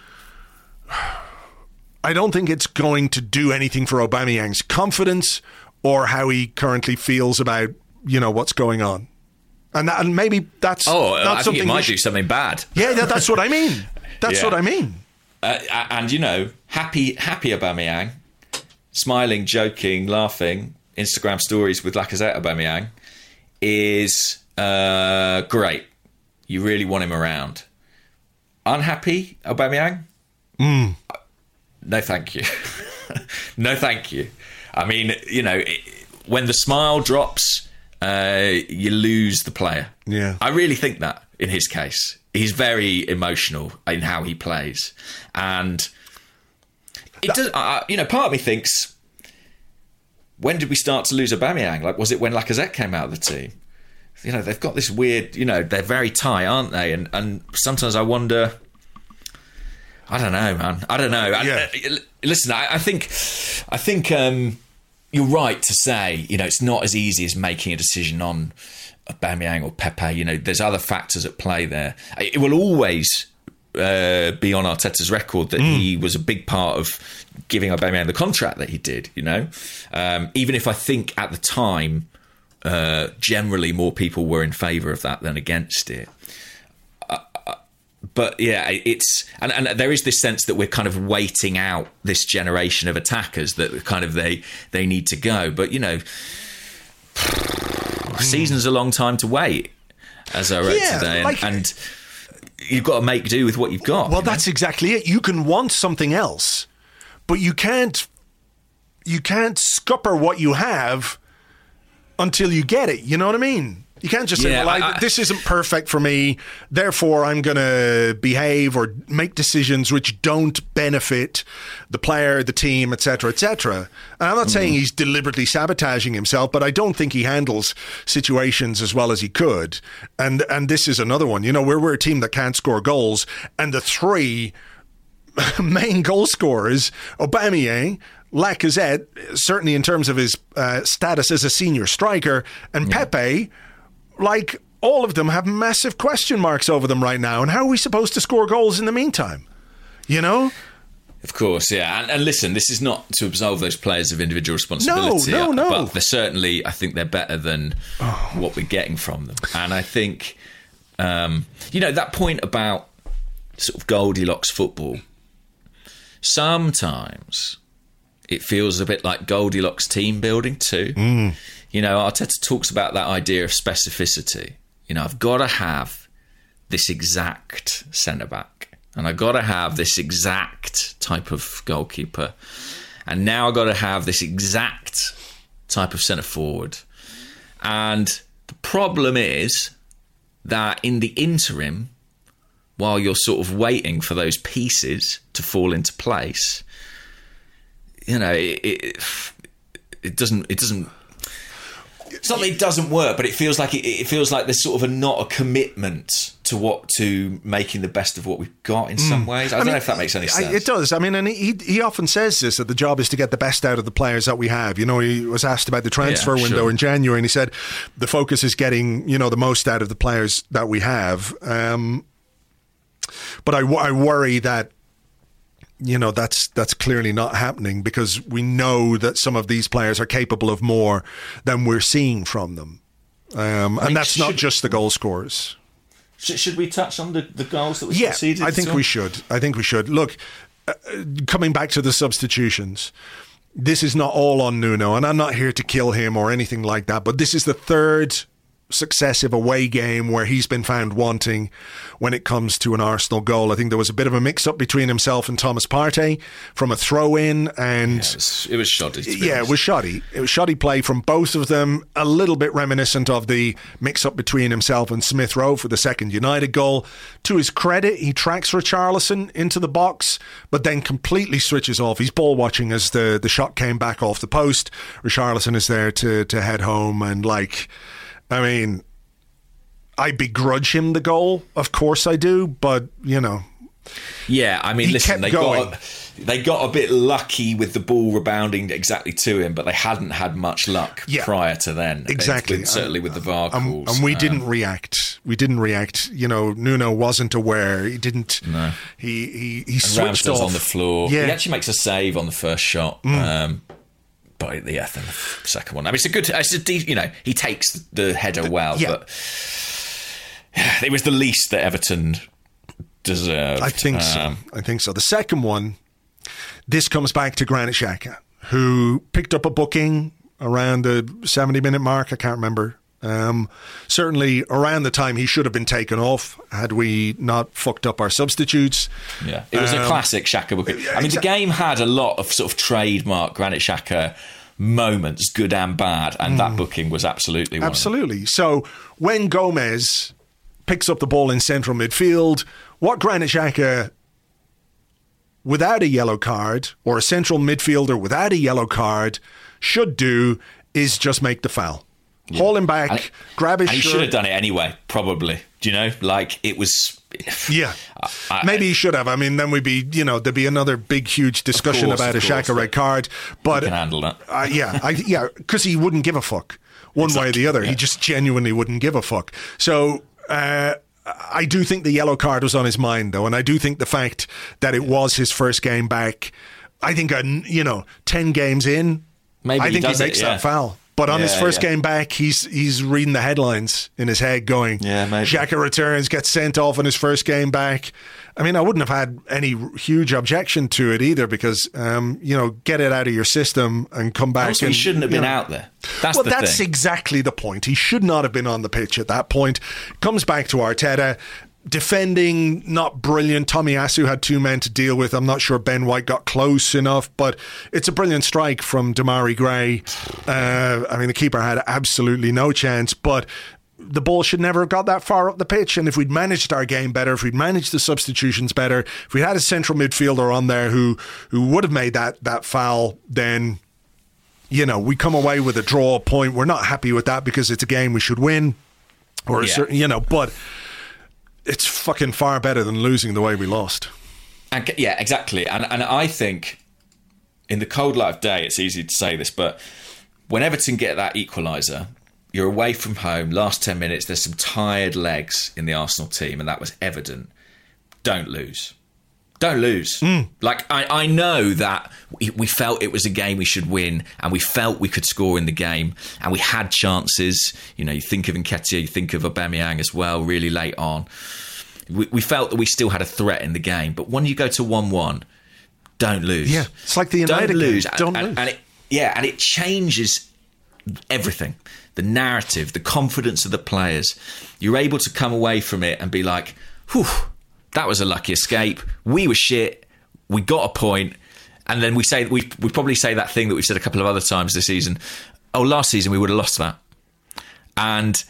I don't think it's going to do anything for Aubameyang's confidence or how he currently feels about, you know, what's going on. And, that, and maybe that's oh, not I something think it might should, do something bad. Yeah, that, that's what I mean. That's yeah. what I mean. Uh, and, you know, happy happy Aubameyang, smiling, joking, laughing, Instagram stories with Lacazette Aubameyang is uh, great. You really want him around. Unhappy Aubameyang? Mm. No, thank you. No, thank you. I mean, you know, when the smile drops, uh, you lose the player. Yeah, I really think that in his case. He's very emotional in how he plays. And it does, uh, you know, part of me thinks, when did we start to lose Aubameyang? Like, was it when Lacazette came out of the team? You know, they've got this weird, you know, they're very tight, aren't they? And and sometimes I wonder, I don't know, man. I don't know. Yeah. I, listen, I, I think, I think um, you're right to say, you know, it's not as easy as making a decision on Aubameyang or Pepe. You know, there's other factors at play there. It will always uh, be on Arteta's record that mm. he was a big part of giving Aubameyang the contract that he did, you know? Um, even if I think at the time, uh, generally more people were in favour of that than against it. Uh, uh, but yeah, it's... And, and there is this sense that we're kind of waiting out this generation of attackers that kind of they, they need to go. But, you know, a season's a long time to wait, as I wrote yeah, today. And, like, and you've got to make do with what you've got. Well, you know? that's exactly it. You can want something else, but you can't you can't scupper what you have until you get it. You know what I mean? You can't just say, yeah, well, I, I, this isn't perfect for me, therefore I'm going to behave or make decisions which don't benefit the player, the team, et cetera, et cetera. And I'm not mm. saying he's deliberately sabotaging himself, but I don't think he handles situations as well as he could. And and this is another one. You know, we're, we're a team that can't score goals, and the three main goal scorers, Aubameyang, Lacazette, certainly in terms of his uh, status as a senior striker, and yeah. Pepe, like, all of them have massive question marks over them right now. And how are we supposed to score goals in the meantime? You know? Of course, yeah. And, and listen, this is not to absolve those players of individual responsibility. No, no, no. But they're certainly, I think they're better than oh. what we're getting from them. And I think, um, you know, that point about sort of Goldilocks football, sometimes it feels a bit like Goldilocks team building too. Mm. You know, Arteta talks about that idea of specificity. You know, I've got to have this exact centre-back, and I've got to have this exact type of goalkeeper, and now I've got to have this exact type of centre-forward. And the problem is that in the interim, while you're sort of waiting for those pieces to fall into place, you know, it, it, it doesn't... It doesn't It's not that it doesn't work, but it feels like it, it feels like there's sort of a not a commitment to what to making the best of what we've got in some ways. I, I don't mean, know if that makes any sense. It does. I mean, and he he often says this, that the job is to get the best out of the players that we have. You know, he was asked about the transfer yeah, window sure. in January, and he said the focus is getting, you know, the most out of the players that we have. Um, but I, I worry that, you know, that's that's clearly not happening, because we know that some of these players are capable of more than we're seeing from them. Um, and that's should, not just the goal scorers. Should we touch on the, the goals that we yeah, conceded? I think we should. I think we should. Look, uh, coming back to the substitutions, this is not all on Nuno, and I'm not here to kill him or anything like that, but this is the third successive away game where he's been found wanting when it comes to an Arsenal goal. I think there was a bit of a mix-up between himself and Thomas Partey from a throw-in, and yeah, it, was, it was shoddy. Yeah, it was shoddy. It was shoddy play from both of them, a little bit reminiscent of the mix-up between himself and Smith Rowe for the second United goal. To his credit, he tracks Richarlison into the box, but then completely switches off. He's ball-watching as the, the shot came back off the post. Richarlison is there to, to head home, and like... I mean, I begrudge him the goal. Of course I do, but, you know. Yeah, I mean, listen, they got, a, they got a bit lucky with the ball rebounding exactly to him, but they hadn't had much luck yeah, prior to then. Exactly. Certainly um, with the V A R um, calls. And we um, didn't react. We didn't react. You know, Nuno wasn't aware. He didn't. No. He, he, he switched Ramsdale's off. on the floor. Yeah. He actually makes a save on the first shot. Mm. Um But yeah, then the second one. I mean, it's a good. It's a de- you know, he takes the header well, yeah. but it was the least that Everton deserved. I think um, so. I think so. The second one, this comes back to Granit Xhaka, who picked up a booking around the seventy-minute mark. I can't remember. Um, certainly around the time he should have been taken off, had we not fucked up our substitutes. Yeah, it was um, a classic Xhaka booking. I mean, the game had a lot of sort of trademark Granit Xhaka moments, good and bad, and mm, that booking was absolutely one. Absolutely. So when Gomez picks up the ball in central midfield, what Granit Xhaka, without a yellow card, or a central midfielder without a yellow card, should do is just make the foul. Yeah. Haul him back, and, grab his and he shirt. should have done it anyway, probably. Do you know? Like, it was... Yeah. I, Maybe he should have. I mean, then we'd be, you know, there'd be another big, huge discussion course, about a Xhaka red card. But, he can handle that. Uh, yeah, I, yeah, because he wouldn't give a fuck. One exactly, way or the other. Yeah. He just genuinely wouldn't give a fuck. So... Uh, I do think the yellow card was on his mind, though, and I do think the fact that it was his first game back, I think, uh, you know, ten games in, Maybe I think he, he makes it, yeah. that foul. But on yeah, his first yeah. game back, he's he's reading the headlines in his head going, yeah, maybe. Xhaka returns, gets sent off on his first game back. I mean, I wouldn't have had any huge objection to it either, because, um, you know, get it out of your system and come back. Also, and, he shouldn't have been know, out there. That's well, the that's thing. exactly the point. He should not have been on the pitch at that point. Comes back to Arteta. Defending, not brilliant. Tomiyasu had two men to deal with. I'm not sure Ben White got close enough, but it's a brilliant strike from Demarai Gray. Uh, I mean, the keeper had absolutely no chance, but the ball should never have got that far up the pitch. And if we'd managed our game better, if we'd managed the substitutions better, if we had a central midfielder on there who who would have made that that foul, then, you know, we come away with a draw point. We're not happy with that because it's a game we should win, or yeah. a certain, you know, but it's fucking far better than losing the way we lost. And, yeah, exactly. And and I think in the cold light of day, it's easy to say this, but when Everton get that equaliser, you're away from home, last ten minutes, there's some tired legs in the Arsenal team, and that was evident. Don't lose. Don't lose. Mm. Like, I, I know that we, we felt it was a game we should win, and we felt we could score in the game, and we had chances. You know, you think of Nketiah, you think of Aubameyang as well, really late on. We, we felt that we still had a threat in the game, but when you go to one one, don't lose. Yeah, it's like the United don't lose. Game. Don't and, lose. And, and it, yeah, and it changes everything. The narrative, the confidence of the players. You're able to come away from it and be like, whew, that was a lucky escape. We were shit. We got a point. And then we say we we probably say that thing that we've said a couple of other times this season. Oh, last season we would have lost that. And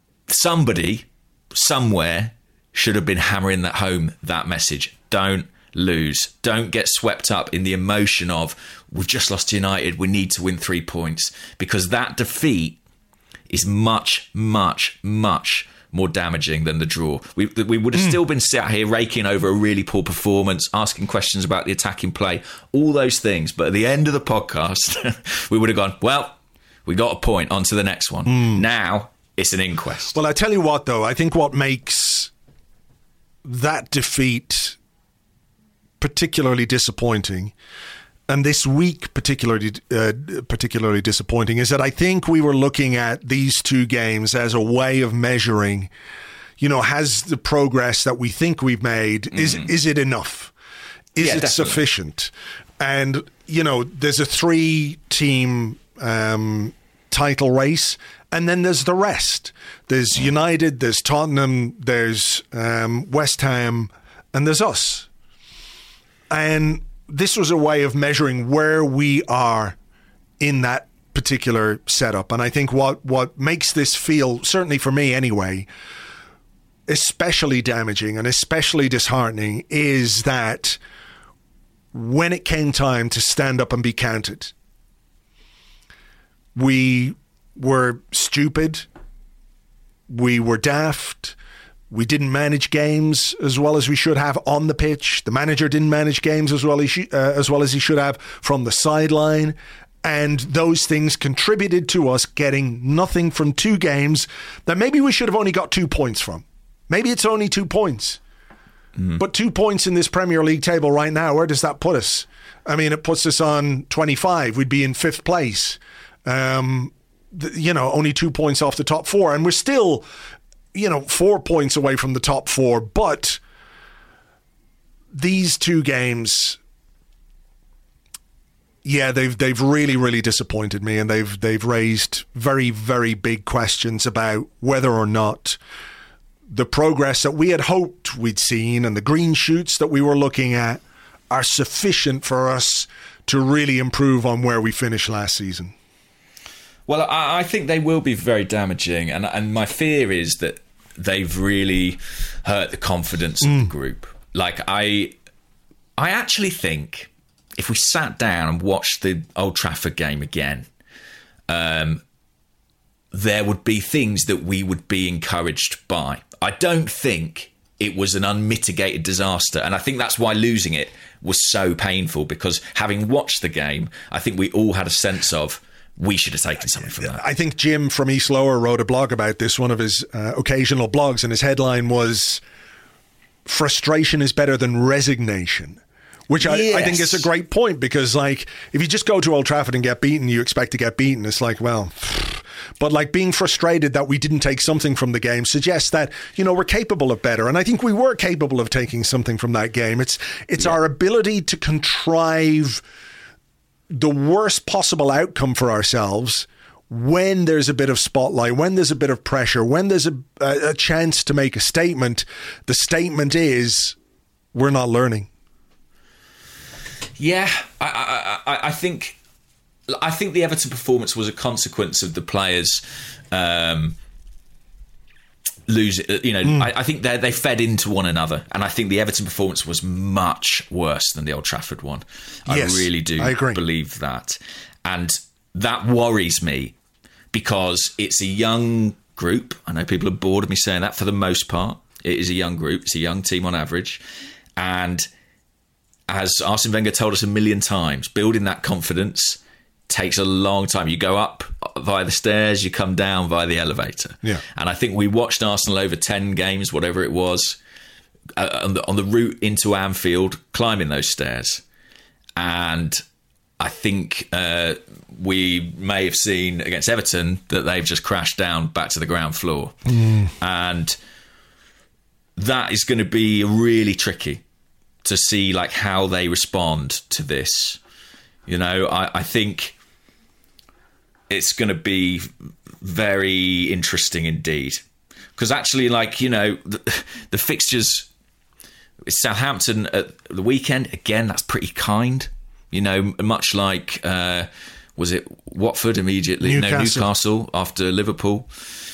somebody, somewhere, should have been hammering that home, that message. Don't lose. Don't get swept up in the emotion of, we've just lost to United, we need to win three points. Because that defeat is much, much, much more damaging than the draw. We, we would have mm. still been sat here raking over a really poor performance, asking questions about the attacking play, all those things. But at the end of the podcast, we would have gone, well, we got a point, on to the next one. Mm. Now, it's an inquest. Well, I tell you what, though, I think what makes that defeat particularly disappointing, and this week particularly uh, particularly disappointing, is that I think we were looking at these two games as a way of measuring, you know, has the progress that we think we've made, mm. is is it enough? Is yeah, it definitely. sufficient? And, you know, there's a three-team um, title race, and then there's the rest. There's United, there's Tottenham, there's um, West Ham, and there's us. And this was a way of measuring where we are in that particular setup. And I think what, what makes this feel, certainly for me anyway, especially damaging and especially disheartening is that when it came time to stand up and be counted, we were stupid, we were daft, we didn't manage games as well as we should have on the pitch. The manager didn't manage games as well as, she, uh, as well as he should have from the sideline. And those things contributed to us getting nothing from two games that maybe we should have only got two points from. Maybe it's only two points. Mm. But two points in this Premier League table right now, where does that put us? I mean, it puts us on twenty-five. We'd be in fifth place. Um, th- you know, only two points off the top four. And we're still, you know, four points away from the top four. But these two games, yeah, they've they've really, really disappointed me, and they've they've raised very, very big questions about whether or not the progress that we had hoped we'd seen and the green shoots that we were looking at are sufficient for us to really improve on where we finished last season. Well, I, I think they will be very damaging, and and my fear is that they've really hurt the confidence mm. of the group. Like, I, I actually think if we sat down and watched the Old Trafford game again, um, there would be things that we would be encouraged by. I don't think it was an unmitigated disaster, and I think that's why losing it was so painful, because having watched the game, I think we all had a sense of, we should have taken something from that. I think Jim from East Lower wrote a blog about this, one of his uh, occasional blogs, and his headline was, "Frustration is better than resignation." Which I, yes. I think is a great point, because, like, if you just go to Old Trafford and get beaten, you expect to get beaten. It's like, well, but like being frustrated that we didn't take something from the game suggests that, you know, we're capable of better. And I think we were capable of taking something from that game. It's it's yeah. our ability to contrive the worst possible outcome for ourselves when there's a bit of spotlight, when there's a bit of pressure, when there's a, a, a chance to make a statement. The statement is, we're not learning. Yeah, I, I, I, I think I think the Everton performance was a consequence of the players um, losing. You know, mm. I, I think they they fed into one another, and I think the Everton performance was much worse than the Old Trafford one. I yes, really do I agree. believe that, and that worries me because it's a young group. I know people are bored of me saying that. For the most part, it is a young group. It's a young team on average, and as Arsene Wenger told us a million times, building that confidence takes a long time. You go up via the stairs, you come down via the elevator. Yeah. And I think we watched Arsenal over ten games, whatever it was, uh, on, the, on the route into Anfield, climbing those stairs. And I think uh, we may have seen against Everton that they've just crashed down back to the ground floor. Mm. And that is going to be really tricky to see, like, how they respond to this. You know, I, I think it's going to be very interesting indeed. Because actually, like, you know, the, the fixtures, it's Southampton at the weekend. Again, that's pretty kind. You know, much like, uh, was it Watford immediately? Newcastle. No, Newcastle after Liverpool.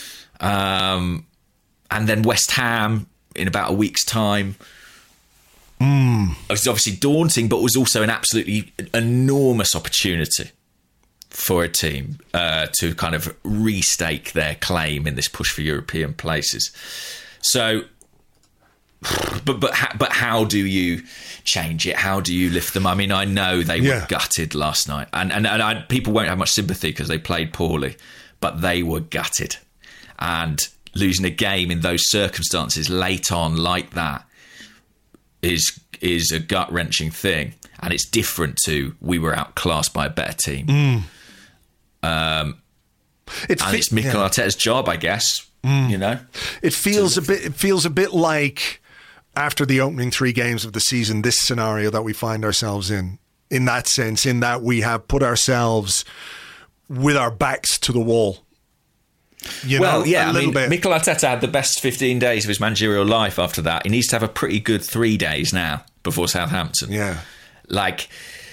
Um, and then West Ham in about a week's time. Mm. It was obviously daunting, but was also an absolutely enormous opportunity for a team uh, to kind of restake their claim in this push for European places. So, but but but how do you change it? How do you lift them? I mean, I know they yeah. were gutted last night, and and, and I, people won't have much sympathy because they played poorly, but they were gutted, and losing a game in those circumstances late on like that is is a gut wrenching thing, and it's different to we were outclassed by a better team. Mm. Um, it and fe- it's Mikel yeah. Arteta's job, I guess. Mm. You know, it feels a bit. It feels a bit like after the opening three games of the season, this scenario that we find ourselves in. In that sense, in that we have put ourselves with our backs to the wall. You well, know, yeah, a I little mean, bit. Mikel Arteta had the best fifteen days of his managerial life after that. He needs to have a pretty good three days now before Southampton. Yeah. Like,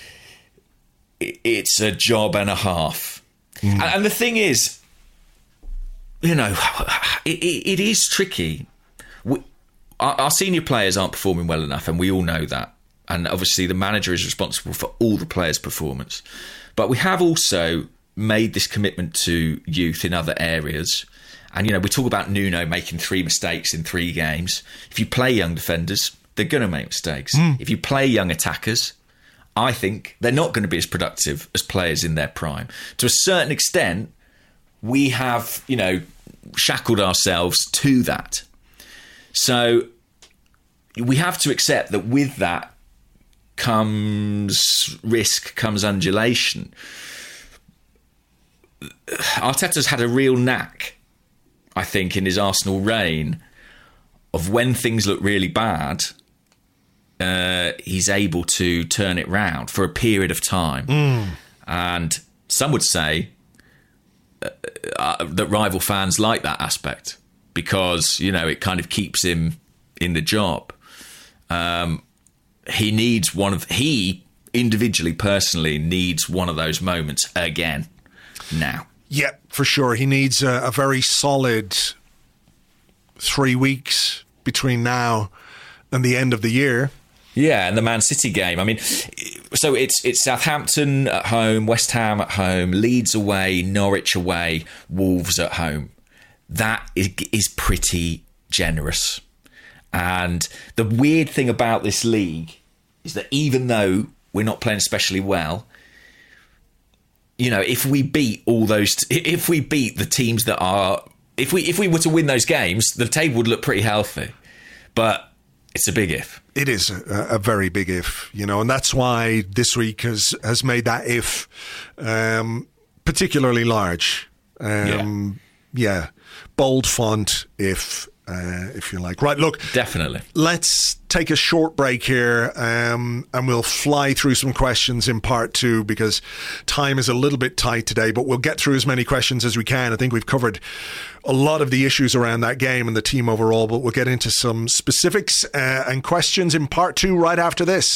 it's a job and a half. Mm. And, and the thing is, you know, it, it, it is tricky. We, our, our senior players aren't performing well enough, and we all know that. And obviously the manager is responsible for all the players' performance. But we have also made this commitment to youth in other areas. And, you know, we talk about Nuno making three mistakes in three games. If you play young defenders, they're going to make mistakes. Mm. If you play young attackers, I think they're not going to be as productive as players in their prime. To a certain extent, we have, you know, shackled ourselves to that. So we have to accept that with that comes risk, comes undulation. Arteta's had a real knack, I think, in his Arsenal reign of when things look really bad, uh, he's able to turn it round for a period of time. Mm. And some would say uh, uh, that rival fans like that aspect because, you know, it kind of keeps him in the job. Um, he needs one of... He, individually, personally, needs one of those moments again. Now. Yeah, for sure. He needs a, a very solid three weeks between now and the end of the year. Yeah, and the Man City game. I mean, so it's it's Southampton at home, West Ham at home, Leeds away, Norwich away, Wolves at home. That is, is pretty generous. And the weird thing about this league is that even though we're not playing especially well, you know, if we beat all those, if we beat the teams that are, if we if we were to win those games, the table would look pretty healthy. But it's a big if. It is a, a very big if, you know, and that's why this week has, has made that if um, particularly large. Um, yeah. yeah, bold font if. Uh, if you like. Right, look. Definitely. Let's take a short break here um, and we'll fly through some questions in part two because time is a little bit tight today, but we'll get through as many questions as we can. I think we've covered a lot of the issues around that game and the team overall, but we'll get into some specifics uh, and questions in part two right after this.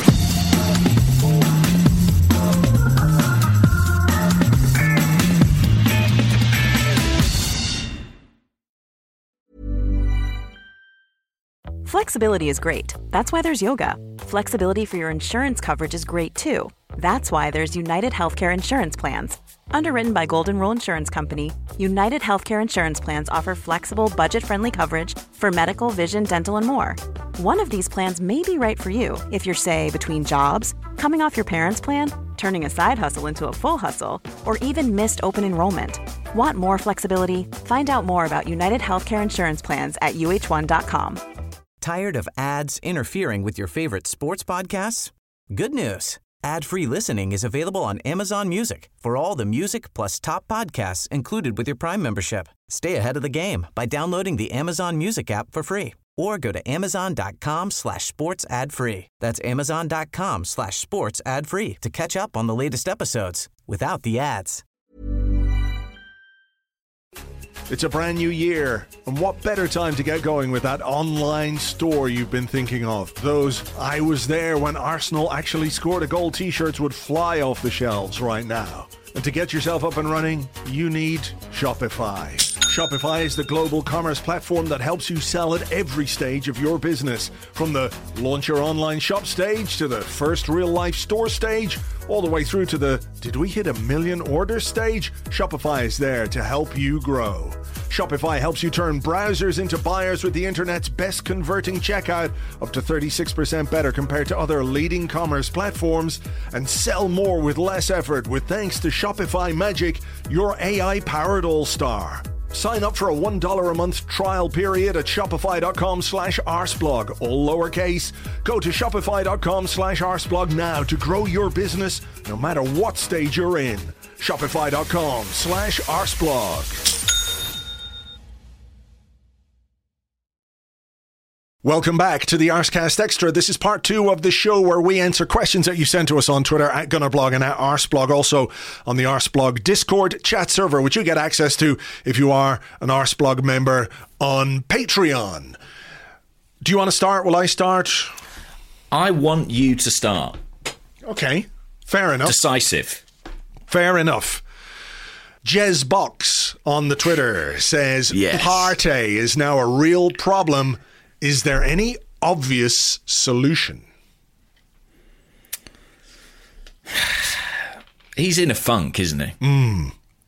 Flexibility is great. That's why there's yoga. Flexibility for your insurance coverage is great too. That's why there's United Healthcare Insurance Plans. Underwritten by Golden Rule Insurance Company, United Healthcare Insurance Plans offer flexible, budget-friendly coverage for medical, vision, dental, and more. One of these plans may be right for you if you're, say, between jobs, coming off your parents' plan, turning a side hustle into a full hustle, or even missed open enrollment. Want more flexibility? Find out more about United Healthcare Insurance Plans at U H one dot com. Tired of ads interfering with your favorite sports podcasts? Good news. Ad-free listening is available on Amazon Music for all the music plus top podcasts included with your Prime membership. Stay ahead of the game by downloading the Amazon Music app for free or go to amazon.com slash sports ad free. That's amazon.com slash sports ad free to catch up on the latest episodes without the ads. It's a brand new year, and what better time to get going with that online store you've been thinking of? Those I was there when Arsenal actually scored a goal t-shirts would fly off the shelves right now. And to get yourself up and running, you need Shopify. Shopify is the global commerce platform that helps you sell at every stage of your business. From the launch your online shop stage to the first real-life store stage, all the way through to the did we hit a million orders stage? Shopify is there to help you grow. Shopify helps you turn browsers into buyers with the internet's best converting checkout, up to thirty-six percent better compared to other leading commerce platforms, and sell more with less effort with thanks to Shopify Magic, your A I-powered all-star. Sign up for a one dollar a month trial period at shopify.com slash arsblog, all lowercase. Go to shopify.com slash arsblog now to grow your business no matter what stage you're in. Shopify.com slash arsblog. Welcome back to the Arscast Extra. This is part two of the show where we answer questions that you sent to us on Twitter at Gunnerblog and at Arsblog. Also on the Arsblog Discord chat server, which you get access to if you are an Arsblog member on Patreon. Do you want to start? Will I start? I want you to start. Okay, fair enough. Decisive. Fair enough. Jez Box on the Twitter says, yes. Partey is now a real problem. Is there any obvious solution? He's in a funk, isn't he? Mm.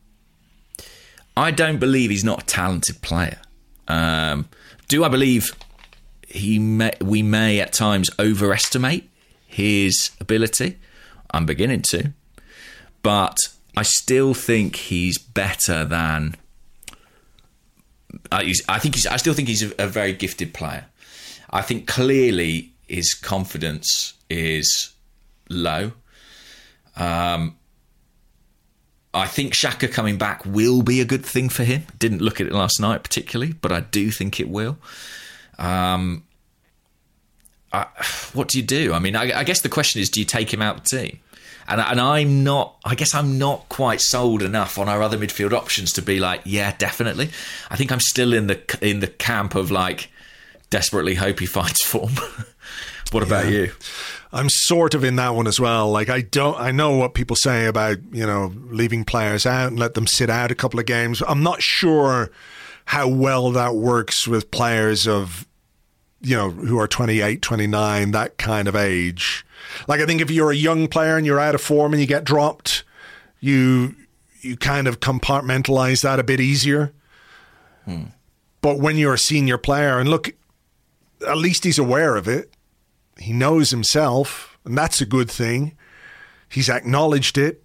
I don't believe he's not a talented player. Um, do I believe he may, we may at times overestimate his ability? I'm beginning to. But I still think he's better than... Uh, he's, I think he's, I still think he's a, a very gifted player. I think clearly his confidence is low. Um, I think Xhaka coming back will be a good thing for him. Didn't look at it last night particularly, but I do think it will. Um, I, what do you do? I mean, I, I guess the question is, do you take him out of the team? And, and I'm not, I guess I'm not quite sold enough on our other midfield options to be like, yeah, definitely. I think I'm still in the in the camp of like, desperately hope he finds form. What about yeah. you? I'm sort of in that one as well. Like, I don't, I know what people say about, you know, leaving players out and let them sit out a couple of games. I'm not sure how well that works with players of, you know, who are twenty-eight, twenty-nine, that kind of age. Like, I think if you're a young player and you're out of form and you get dropped, you you kind of compartmentalize that a bit easier. Hmm. But when you're a senior player, and look, at least he's aware of it. He knows himself, and that's a good thing. He's acknowledged it.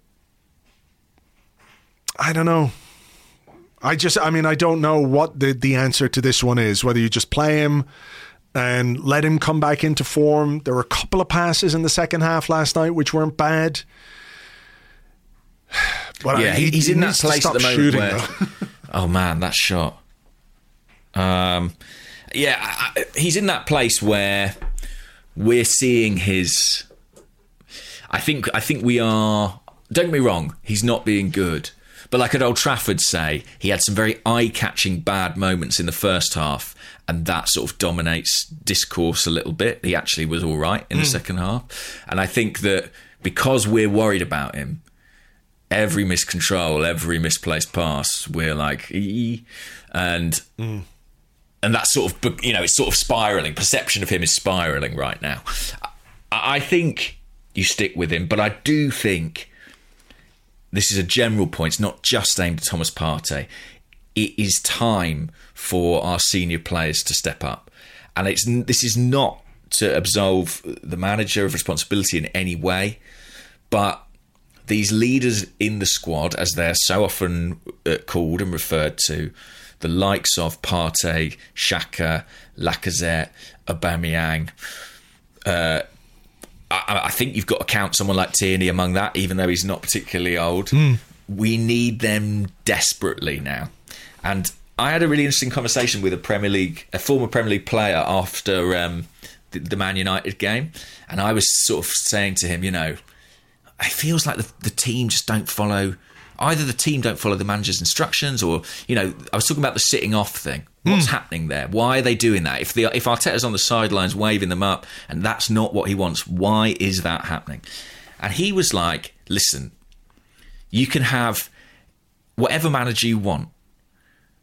I don't know. I just, I mean, I don't know what the, the answer to this one is, whether you just play him and let him come back into form. There were a couple of passes in the second half last night which weren't bad. But yeah, I, he, he's he in that place at the moment shooting, where, oh man, that shot. Um, yeah, I, he's in that place where we're seeing his. I think. I think we are. Don't get me wrong. He's not being good, but like at Old Trafford, say he had some very eye-catching bad moments in the first half, and that sort of dominates discourse a little bit. He actually was all right in mm. the second half, and I think that because we're worried about him, every miscontrol, every misplaced pass, we're like, ee, and. Mm. And that's sort of, you know, it's sort of spiralling. Perception of him is spiralling right now. I think you stick with him, but I do think this is a general point. It's not just aimed at Thomas Partey. It is time for our senior players to step up. And it's this is not to absolve the manager of responsibility in any way, but these leaders in the squad, as they're so often called and referred to, the likes of Partey, Xhaka, Lacazette, Aubameyang. Uh, I, I think you've got to count someone like Tierney among that, even though he's not particularly old. Mm. We need them desperately now. And I had a really interesting conversation with a Premier League, a former Premier League player after um, the, the Man United game. And I was sort of saying to him, you know, it feels like the, the team just don't follow... Either the team don't follow the manager's instructions, or, you know, I was talking about the sitting off thing. What's mm. happening there? Why are they doing that? If the if Arteta's on the sidelines waving them up and that's not what he wants, why is that happening? And he was like, listen, you can have whatever manager you want.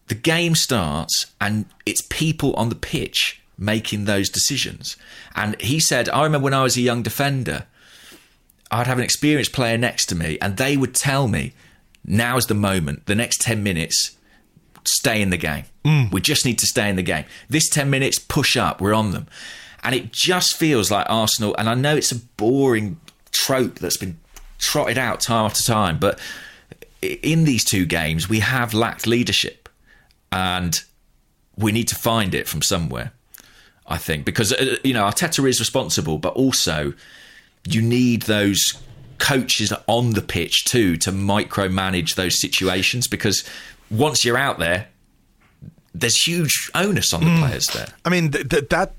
the game starts and it's people on the pitch making those decisions. And he said, I remember when I was a young defender, I'd have an experienced player next to me and they would tell me, now's the moment, the next ten minutes, stay in the game. Mm. We just need to stay in the game. This ten minutes, push up, we're on them. And it just feels like Arsenal, and I know it's a boring trope that's been trotted out time after time, but in these two games, we have lacked leadership and we need to find it from somewhere. I think, because, uh, you know, Arteta is responsible, but also you need those coaches on the pitch too to micromanage those situations, because once you're out there, there's huge onus on the mm. players there. I mean, th- th- that,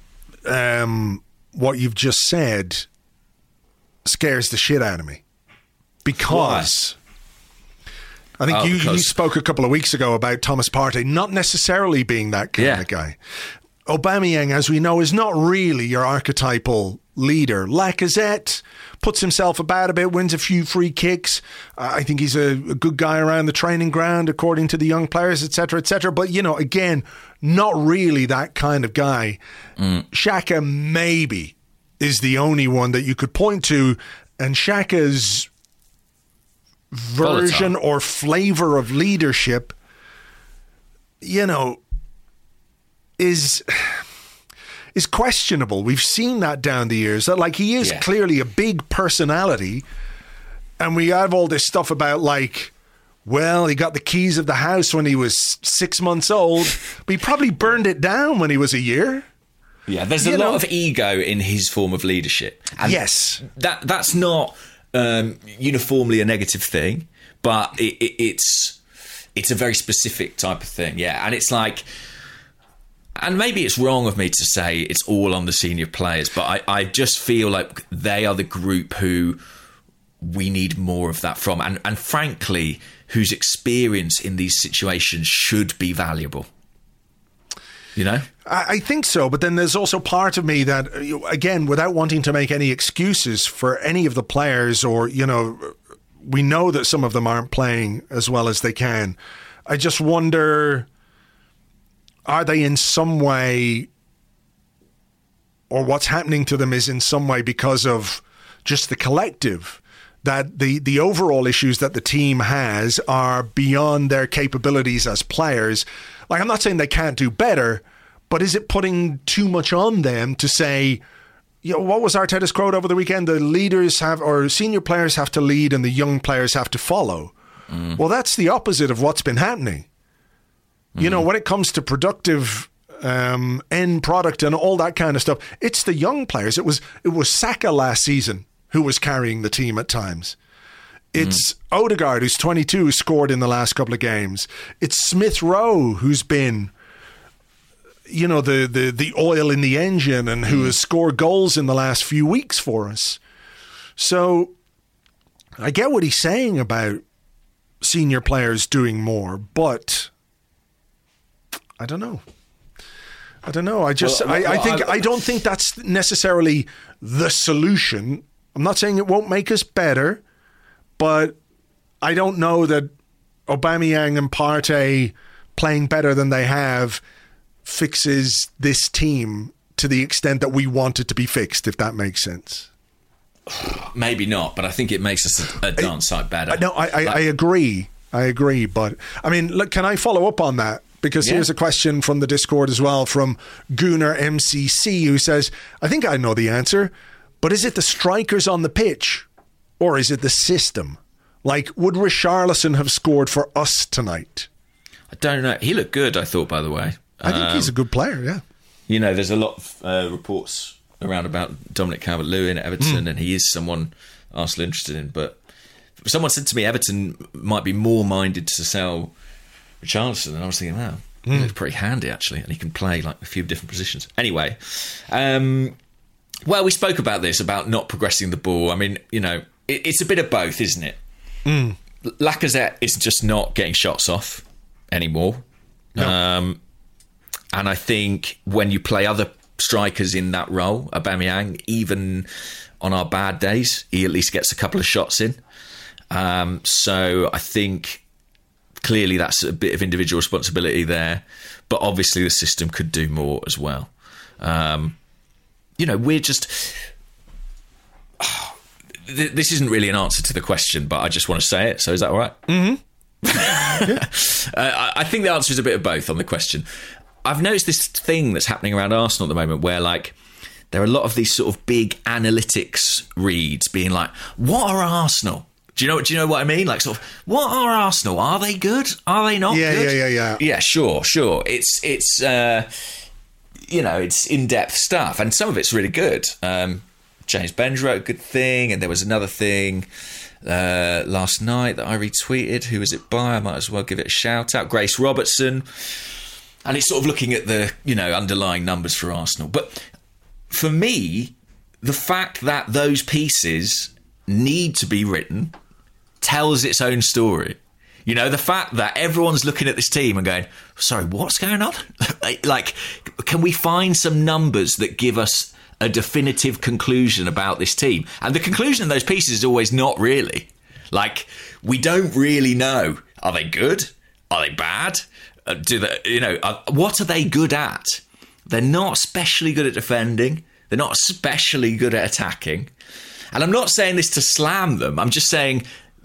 um, what you've just said scares the shit out of me. Because Why? I think oh, you, you spoke a couple of weeks ago about Thomas Partey not necessarily being that kind yeah. of guy. Aubameyang, as we know, is not really your archetypal leader. Lacazette puts himself about a bit, wins a few free kicks. Uh, I think he's a, a good guy around the training ground, according to the young players, et cetera, et cetera. But, you know, again, not really that kind of guy. Mm. Xhaka maybe is the only one that you could point to, and Xhaka's version or flavour of leadership, you know, is is questionable. We've seen that down the years. That, like, he is yeah. clearly a big personality, and we have all this stuff about, like, well, he got the keys of the house when he was six months old, but he probably burned it down when he was a year. Yeah, there's a you lot know? of ego in his form of leadership. And yes. That that's not um, uniformly a negative thing, but it, it, it's it's a very specific type of thing. Yeah, and it's like, and maybe it's wrong of me to say it's all on the senior players, but I, I just feel like they are the group who we need more of that from, and, and frankly, whose experience in these situations should be valuable. You know? I, I think so, but then there's also part of me that, again, without wanting to make any excuses for any of the players, or, you know, we know that some of them aren't playing as well as they can. I just wonder, are they in some way, or what's happening to them is in some way because of just the collective, that the, the overall issues that the team has are beyond their capabilities as players. Like, I'm not saying they can't do better, but is it putting too much on them to say, you know, what was Arteta's quote over the weekend? The leaders have, or senior players have to lead and the young players have to follow. Mm. Well, that's the opposite of what's been happening. Mm. You know, when it comes to productive um, end product and all that kind of stuff, it's the young players. It was it was Saka last season who was carrying the team at times. It's mm. Odegaard, who's twenty-two, who scored in the last couple of games. It's Smith Rowe, who's been, you know, the, the, the oil in the engine and who mm. has scored goals in the last few weeks for us. So I get what he's saying about senior players doing more, but I don't know. I don't know. I just, well, well, I, I think, I, I don't think that's necessarily the solution. I'm not saying it won't make us better, but I don't know that Aubameyang and Partey playing better than they have fixes this team to the extent that we want it to be fixed, if that makes sense. Maybe not, but I think it makes us a, a darn sight better. No, I, I, like, I agree. I agree. But, I mean, look, can I follow up on that? Because yeah. here's a question from the Discord as well, from Gunnar M C C, who says, I think I know the answer, but is it the strikers on the pitch or is it the system? Like, would Richarlison have scored for us tonight? I don't know. He looked good, I thought, by the way. I think um, he's a good player, yeah. You know, there's a lot of uh, reports around about Dominic Calvert-Lewin at Everton, mm. and he is someone Arsenal interested in. But someone said to me Everton might be more minded to sell Richarlison, and I was thinking, wow, he mm. looks pretty handy, actually, and he can play like a few different positions. Anyway, um, well, we spoke about this, about not progressing the ball. I mean, you know, it, it's a bit of both, isn't it? Mm. Lacazette is just not getting shots off anymore. No. Um, and I think when you play other strikers in that role, Aubameyang, even on our bad days, he at least gets a couple of shots in. Um, so I think clearly that's a bit of individual responsibility there, but obviously the system could do more as well. Um, you know, we're just... Oh, th- this isn't really an answer to the question, but I just want to say it, so is that all right? Mm-hmm. uh, I think the answer is a bit of both on the question. I've noticed this thing that's happening around Arsenal at the moment where, like, there are a lot of these sort of big analytics reads being like, what are Arsenal? Do you know, do you know what I mean? Like, sort of, what are Arsenal? Are they good? Are they not yeah, good? Yeah, yeah, yeah. Yeah, sure, sure. It's, it's uh, you know, it's in-depth stuff, and some of it's really good. Um, James Benge wrote a good thing, and there was another thing uh, last night that I retweeted. Who was it by? I might as well give it a shout out. Grace Robertson. And it's sort of looking at the, you know, underlying numbers for Arsenal. But for me, the fact that those pieces need to be written tells its own story. You know, the fact that everyone's looking at this team and going, sorry, what's going on? Like, can we find some numbers that give us a definitive conclusion about this team? And the conclusion in those pieces is always not really. Like, we don't really know. Are they good? Are they bad? Uh, do they, you know, uh, what are they good at? They're not especially good at defending. They're not especially good at attacking. And I'm not saying this to slam them. I'm just saying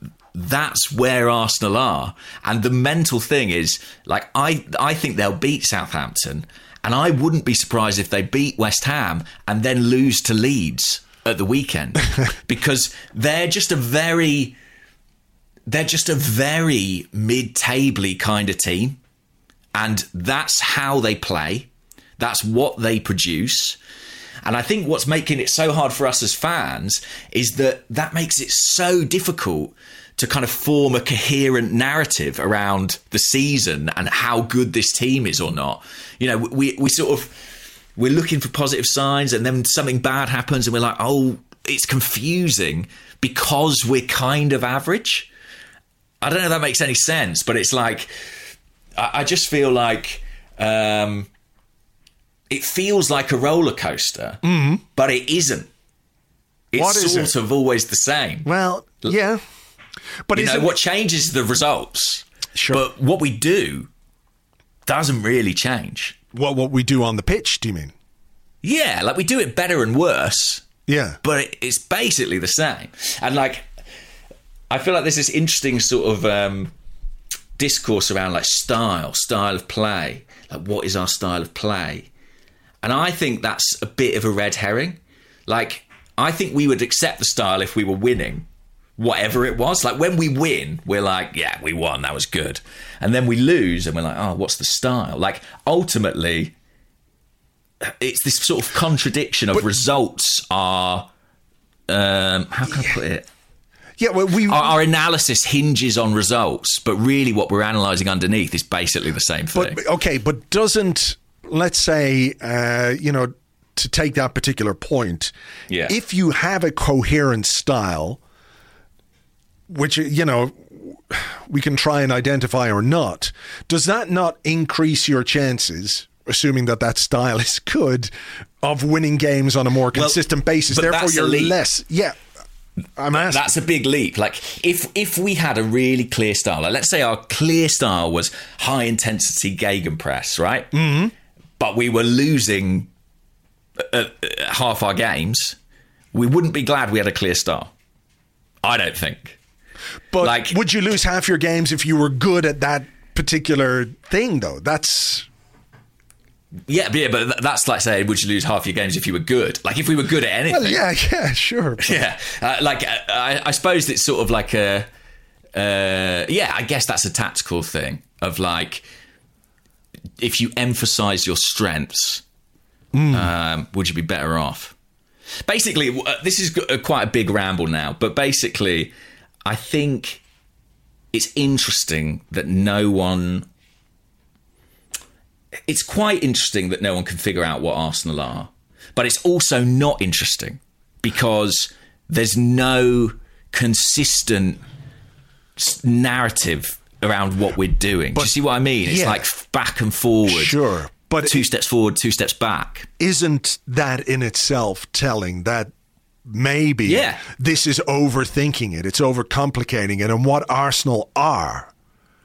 that's where Arsenal are. And the mental thing is, like, I, I think they'll beat Southampton. And I wouldn't be surprised if they beat West Ham and then lose to Leeds at the weekend. Because they're just a very... They're just a very mid-table-y kind of team. And that's how they play. That's what they produce. And I think what's making it so hard for us as fans is that that makes it so difficult to kind of form a coherent narrative around the season and how good this team is or not. You know, we we sort of, we're looking for positive signs, and then something bad happens and we're like, oh, it's confusing because we're kind of average. I don't know if that makes any sense, but it's like, I just feel like um, it feels like a roller coaster, mm-hmm. but it isn't. It's what is sort it? of always the same. Well, yeah. But you know, it... what changes the results. Sure. But what we do doesn't really change. What, what we do on the pitch, do you mean? Yeah, like we do it better and worse. Yeah. But it, it's basically the same. And like, I feel like there's this interesting sort of... Um, discourse around like style, style of play. Like, what is our style of play? And I think that's a bit of a red herring. Like, I think we would accept the style if we were winning, whatever it was. Like, when we win, we're like, yeah, we won, that was good. And then we lose and we're like, oh, what's the style? Like, ultimately, it's this sort of contradiction of but, results are, um, how can I put it? Yeah, well, we our, our analysis hinges on results, but really what we're analysing underneath is basically the same thing. But, okay, but doesn't, let's say, uh, you know, to take that particular point, yeah. if you have a coherent style, which, you know, we can try and identify or not, does that not increase your chances, assuming that that style is good, of winning games on a more consistent well, basis? Therefore, you're less... Yeah. I'm asking. That's a big leap. Like, if if we had a really clear style, like let's say our clear style was high intensity gegenpress, right? Mm-hmm. But we were losing uh, uh, half our games, we wouldn't be glad we had a clear style. I don't think. But like, would you lose half your games if you were good at that particular thing, though? That's... Yeah, yeah, but that's like saying, would you lose half your games if you were good? Like, if we were good at anything. Well, yeah, yeah, sure. But... Yeah, uh, like, I, I suppose it's sort of like a, uh, yeah, I guess that's a tactical thing of like, if you emphasise your strengths, mm. um, would you be better off? Basically, uh, this is quite a big ramble now, but basically, I think it's interesting that no one... It's quite interesting that no one can figure out what Arsenal are, but it's also not interesting because there's no consistent narrative around what we're doing. But, do you see what I mean? It's yeah, like back and forward. Sure. But two it, steps forward, two steps back. Isn't that in itself telling that maybe yeah. this is overthinking it, it's overcomplicating it, and what Arsenal are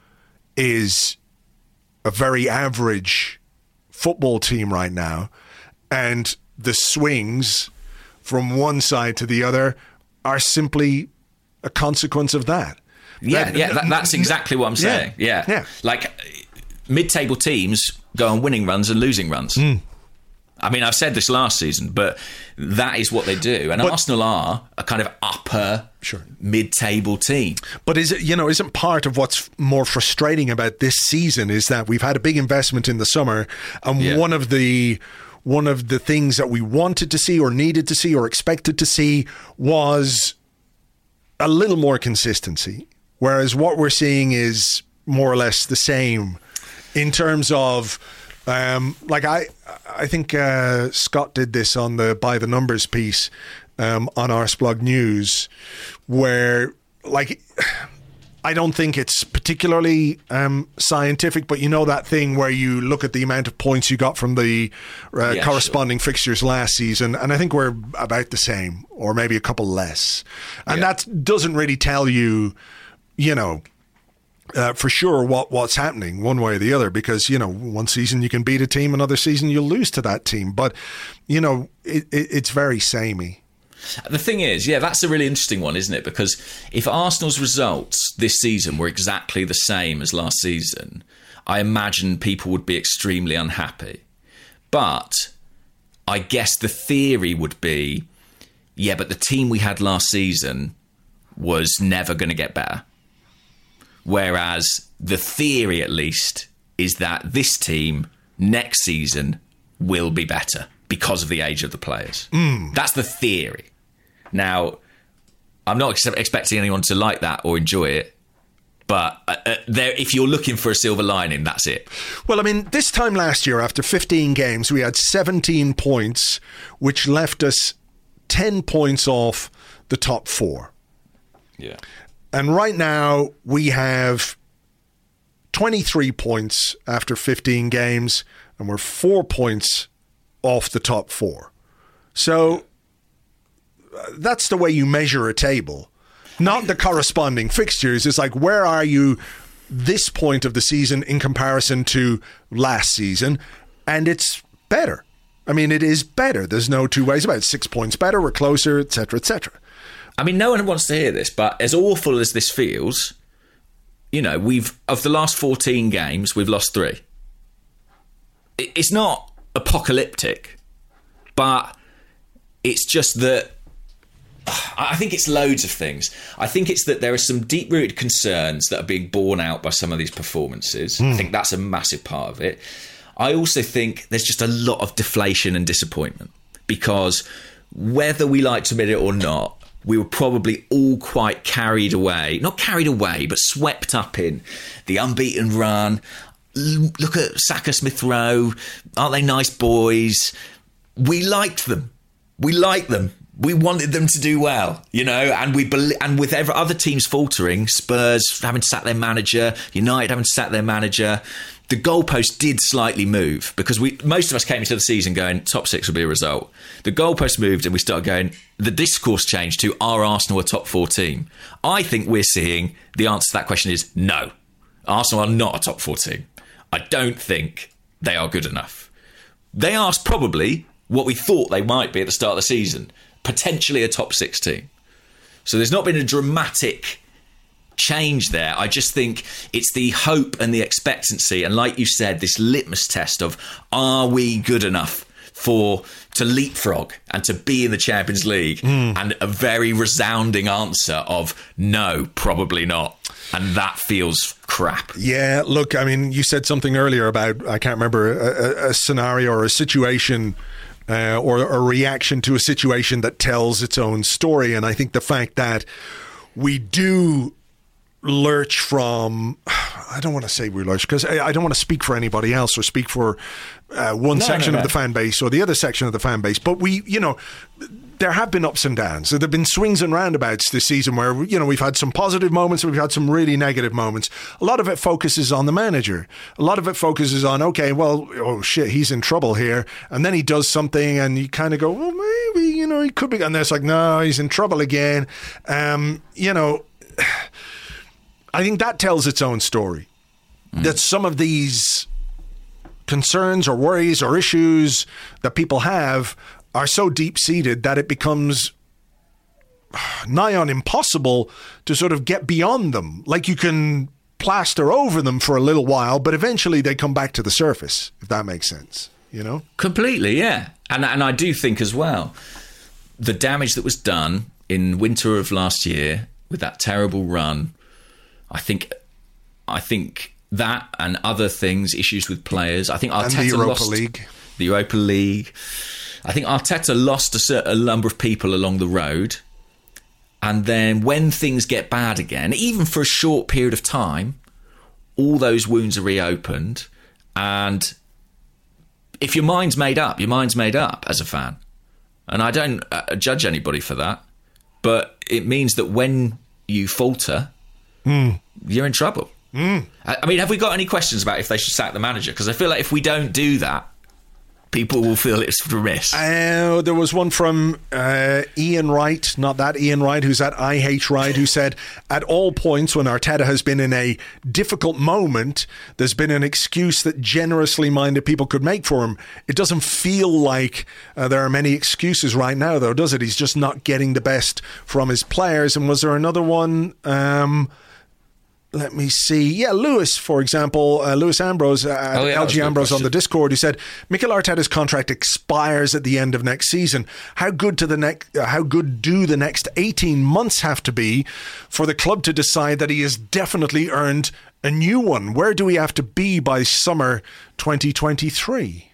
is a very average football team right now, and the swings from one side to the other are simply a consequence of that. Yeah, that, yeah, that, that's exactly what I'm saying. Yeah, yeah. yeah. Like, mid-table teams go on winning runs and losing runs. Mm. I mean, I've said this last season, but that is what they do. And but, Arsenal are a kind of upper, sure. mid-table team. But is it, you know, isn't part of what's more frustrating about this season is that we've had a big investment in the summer, and yeah. one of the one of the things that we wanted to see or needed to see or expected to see was a little more consistency, whereas what we're seeing is more or less the same in terms of um, like I I think uh, Scott did this on the By the Numbers piece um, on Arsblog News, where like I don't think it's particularly um, scientific, but you know that thing where you look at the amount of points you got from the uh, yeah, corresponding sure. fixtures last season, and I think we're about the same, or maybe a couple less. And yeah. that doesn't really tell you, you know, uh, for sure what, what's happening one way or the other, because, you know, one season you can beat a team, another season you'll lose to that team. But, you know, it, it, it's very samey. The thing is, yeah, that's a really interesting one, isn't it? Because if Arsenal's results this season were exactly the same as last season, I imagine people would be extremely unhappy. But I guess the theory would be, yeah, but the team we had last season was never going to get better. Whereas the theory, at least, is that this team next season will be better because of the age of the players. Mm. That's the theory. Now, I'm not ex- expecting anyone to like that or enjoy it, but uh, uh, there, if you're looking for a silver lining, that's it. Well, I mean, this time last year, after fifteen games, we had seventeen points, which left us ten points off the top four. Yeah. And right now, we have twenty-three points after fifteen games, and we're four points off the top four. So that's the way you measure a table, not the corresponding fixtures. It's like, where are you this point of the season in comparison to last season? And it's better. I mean, it is better. There's no two ways about it. Six points better, we're closer, et cetera, et cetera. I mean, no one wants to hear this, but as awful as this feels, you know, we've, of the last fourteen games, we've lost three. It's not apocalyptic, but it's just that I think it's loads of things. I think it's that there are some deep-rooted concerns that are being borne out by some of these performances. Mm. I think that's a massive part of it. I also think there's just a lot of deflation and disappointment, because whether we like to admit it or not, we were probably all quite carried away, not carried away, but swept up in the unbeaten run. Look at Saka, Smith Rowe. Aren't they nice boys? We liked them. We liked them. We wanted them to do well, you know, and we be- and with every other teams faltering, Spurs having to sack their manager, United having to sack their manager, the goalpost did slightly move, because we most of us came into the season going top six will be a result. The goalpost moved and we started going, the discourse changed to, are Arsenal a top four team? I think we're seeing the answer to that question is no. Arsenal are not a top four team. I don't think they are good enough. They are probably what we thought they might be at the start of the season, potentially a top six team. So there's not been a dramatic change there. I just think it's the hope and the expectancy, and like you said, this litmus test of, are we good enough for to leapfrog and to be in the Champions League? Mm. And a very resounding answer of no, probably not. And that feels crap. Yeah, look, I mean, you said something earlier about, I can't remember, a, a scenario or a situation uh, or a reaction to a situation that tells its own story. And I think the fact that we do lurch from, I don't want to say we lurch, because I, I don't want to speak for anybody else or speak for uh, one no, section no, no. of the fan base or the other section of the fan base. But we, you know, there have been ups and downs. There have been swings and roundabouts this season where, you know, we've had some positive moments, we've had some really negative moments. A lot of it focuses on the manager. A lot of it focuses on, okay, well, oh shit, he's in trouble here. And then he does something and you kind of go, well, maybe, you know, he could be. And it's like, no, he's in trouble again. Um, you know, I think that tells its own story. mm. that some of these concerns or worries or issues that people have are so deep-seated that it becomes nigh on impossible to sort of get beyond them. Like you can plaster over them for a little while, but eventually they come back to the surface, if that makes sense, you know? Completely, yeah. And and I do think as well, the damage that was done in winter of last year with that terrible run, I think I think that and other things, issues with players, I think Arteta and the Europa lost League. The Europa League. I think Arteta lost a certain number of people along the road. And then when things get bad again, even for a short period of time, all those wounds are reopened. And if your mind's made up, your mind's made up as a fan. And I don't uh, judge anybody for that. But it means that when you falter, mm. you're in trouble. Mm. I, I mean, have we got any questions about if they should sack the manager? Because I feel like if we don't do that, people will feel it's remiss. Uh, there was one from uh, Ian Wright, not that Ian Wright, who's at I H Wright, who said, at all points when Arteta has been in a difficult moment, there's been an excuse that generously minded people could make for him. It doesn't feel like uh, there are many excuses right now, though, does it? He's just not getting the best from his players. And was there another one? Um... Let me see. Yeah, Lewis, for example, uh, Lewis Ambrose, uh, oh, yeah, L G Ambrose on the Discord, who said Mikel Arteta's contract expires at the end of next season. How good to the next? Uh, how good do the next eighteen months have to be for the club to decide that he has definitely earned a new one? Where do we have to be by summer twenty twenty-three?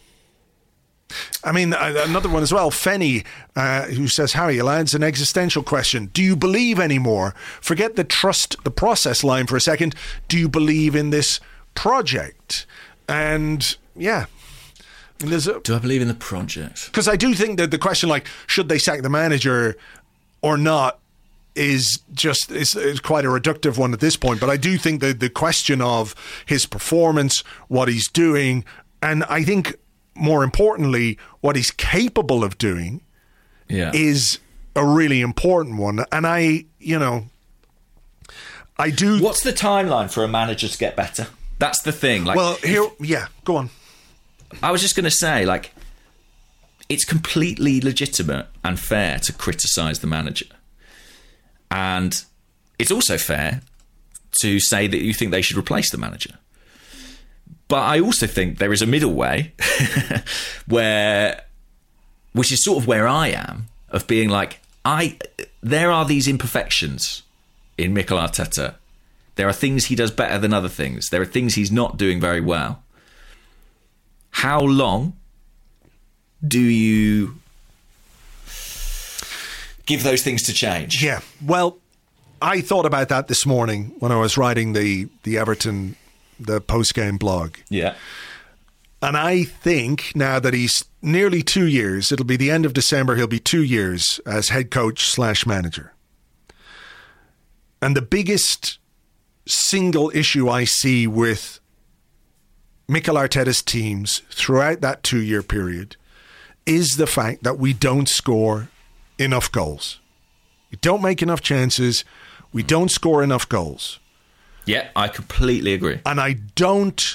I mean, another one as well, Fenny, uh, who says, Harry, lads, an existential question. Do you believe anymore? Forget the trust the process line for a second. Do you believe in this project? And, yeah. I mean, there's a, do I believe in the project? Because I do think that the question, like, should they sack the manager or not, is just is, is quite a reductive one at this point. But I do think that the question of his performance, what he's doing, and I think more importantly, what he's capable of doing yeah. is a really important one. And I, you know, I do... What's the timeline for a manager to get better? That's the thing. Like, well, here, yeah, go on. I was just going to say, like, it's completely legitimate and fair to criticise the manager. And it's also fair to say that you think they should replace the manager. But I also think there is a middle way where, which is sort of where I am, of being like, I, there are these imperfections in Mikel Arteta. There are things he does better than other things. There are things he's not doing very well. How long do you give those things to change? Yeah. Well, I thought about that this morning when I was writing the, the Everton the post-game blog. Yeah. And I think now that he's nearly two years, it'll be the end of December, he'll be two years as head coach slash manager. And the biggest single issue I see with Mikel Arteta's teams throughout that two-year period is the fact that we don't score enough goals. We don't make enough chances. We don't score enough goals. Yeah, I completely agree. And I don't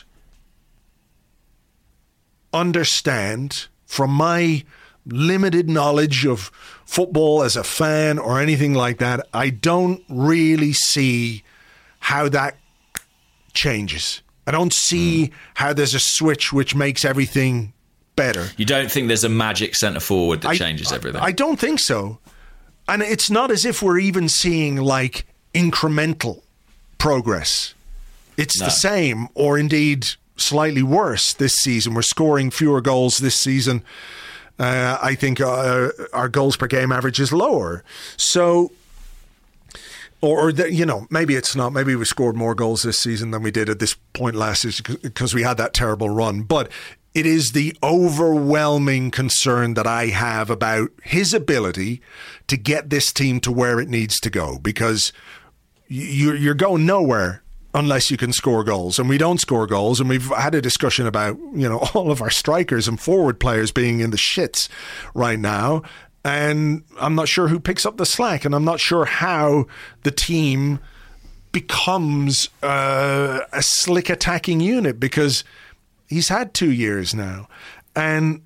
understand, from my limited knowledge of football as a fan or anything like that, I don't really see how that changes. I don't see mm. how there's a switch which makes everything better. You don't think there's a magic centre forward that I, changes everything? I, I don't think so. And it's not as if we're even seeing like incremental progress. It's no. the same, or indeed slightly worse this season. We're scoring fewer goals this season. Uh, I think uh, our goals per game average is lower. So, or, or the, you know, maybe it's not. Maybe we scored more goals this season than we did at this point last season because we had that terrible run. But it is the overwhelming concern that I have about his ability to get this team to where it needs to go, because you're, you're going nowhere unless you can score goals. And we don't score goals. And we've had a discussion about, you know, all of our strikers and forward players being in the shits right now. And I'm not sure who picks up the slack. And I'm not sure how the team becomes uh, a slick attacking unit, because he's had two years now. And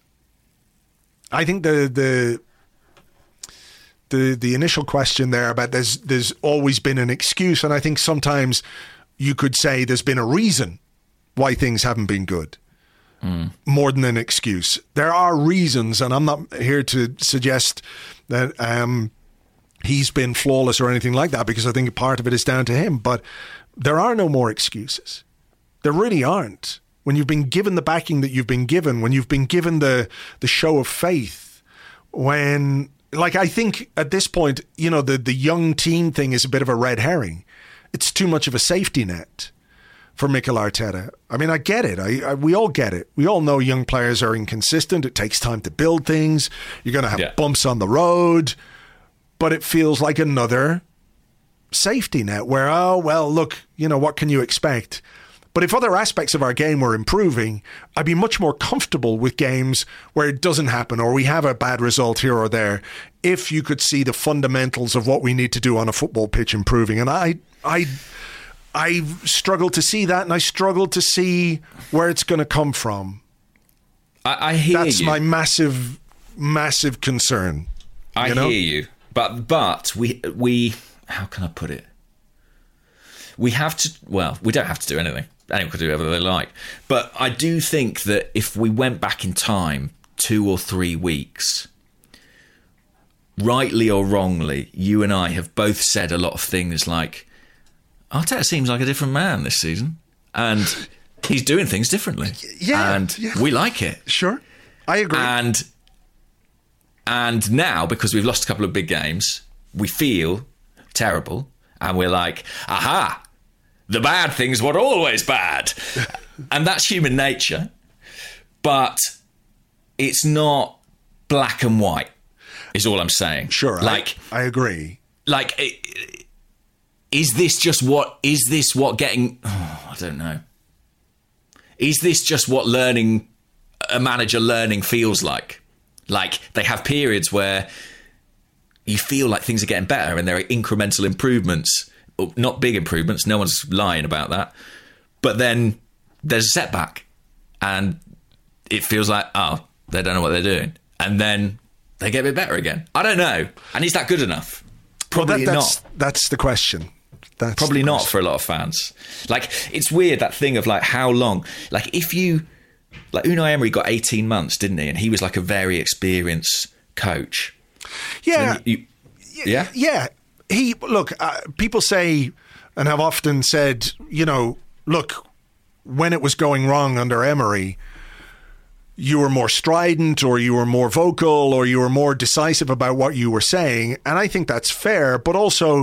I think the the the the initial question there about there's there's always been an excuse, and I think sometimes you could say there's been a reason why things haven't been good. Mm. More than an excuse. There are reasons, and I'm not here to suggest that um, he's been flawless or anything like that, because I think part of it is down to him. But there are no more excuses. There really aren't. When you've been given the backing that you've been given, when you've been given the the show of faith, when, like, I think at this point, you know, the, the young team thing is a bit of a red herring. It's too much of a safety net for Mikel Arteta. I mean, I get it. I, I we all get it. We all know young players are inconsistent. It takes time to build things. You're going to have yeah. bumps on the road. But it feels like another safety net where, oh, well, look, you know, what can you expect? But if other aspects of our game were improving, I'd be much more comfortable with games where it doesn't happen, or we have a bad result here or there, if you could see the fundamentals of what we need to do on a football pitch improving. And I... I I struggle to see that, and I struggle to see where it's going to come from. I, I hear That's you. my massive, massive concern. I you know? hear you, but but we we how can I put it? We have to. Well, we don't have to do anything. Anyone can do whatever they like. But I do think that if we went back in time two or three weeks, rightly or wrongly, you and I have both said a lot of things like, Arteta seems like a different man this season, and he's doing things differently. Yeah, and yeah. we like it. Sure, I agree. And and now, because we've lost a couple of big games, we feel terrible, and we're like, aha, the bad thing's what always bad. And that's human nature, but it's not black and white, is all I'm saying. Sure, like I, I agree. Like. It, Is this just what, is this what getting, oh, I don't know. Is this just what learning, a manager learning feels like? Like they have periods where you feel like things are getting better and there are incremental improvements, not big improvements, no one's lying about that. But then there's a setback and it feels like, oh, they don't know what they're doing. And then they get a bit better again. I don't know. And is that good enough? Probably well, that, that's, not. That's the question. That's Probably not for a lot of fans. Like, it's weird, that thing of, like, how long? Like, if you... Like, Unai Emery got eighteen months, didn't he? And he was, like, a very experienced coach. Yeah. So you, you, yeah? Yeah. He... Look, uh, people say, and have often said, you know, look, when it was going wrong under Emery, you were more strident, or you were more vocal, or you were more decisive about what you were saying. And I think that's fair, but also...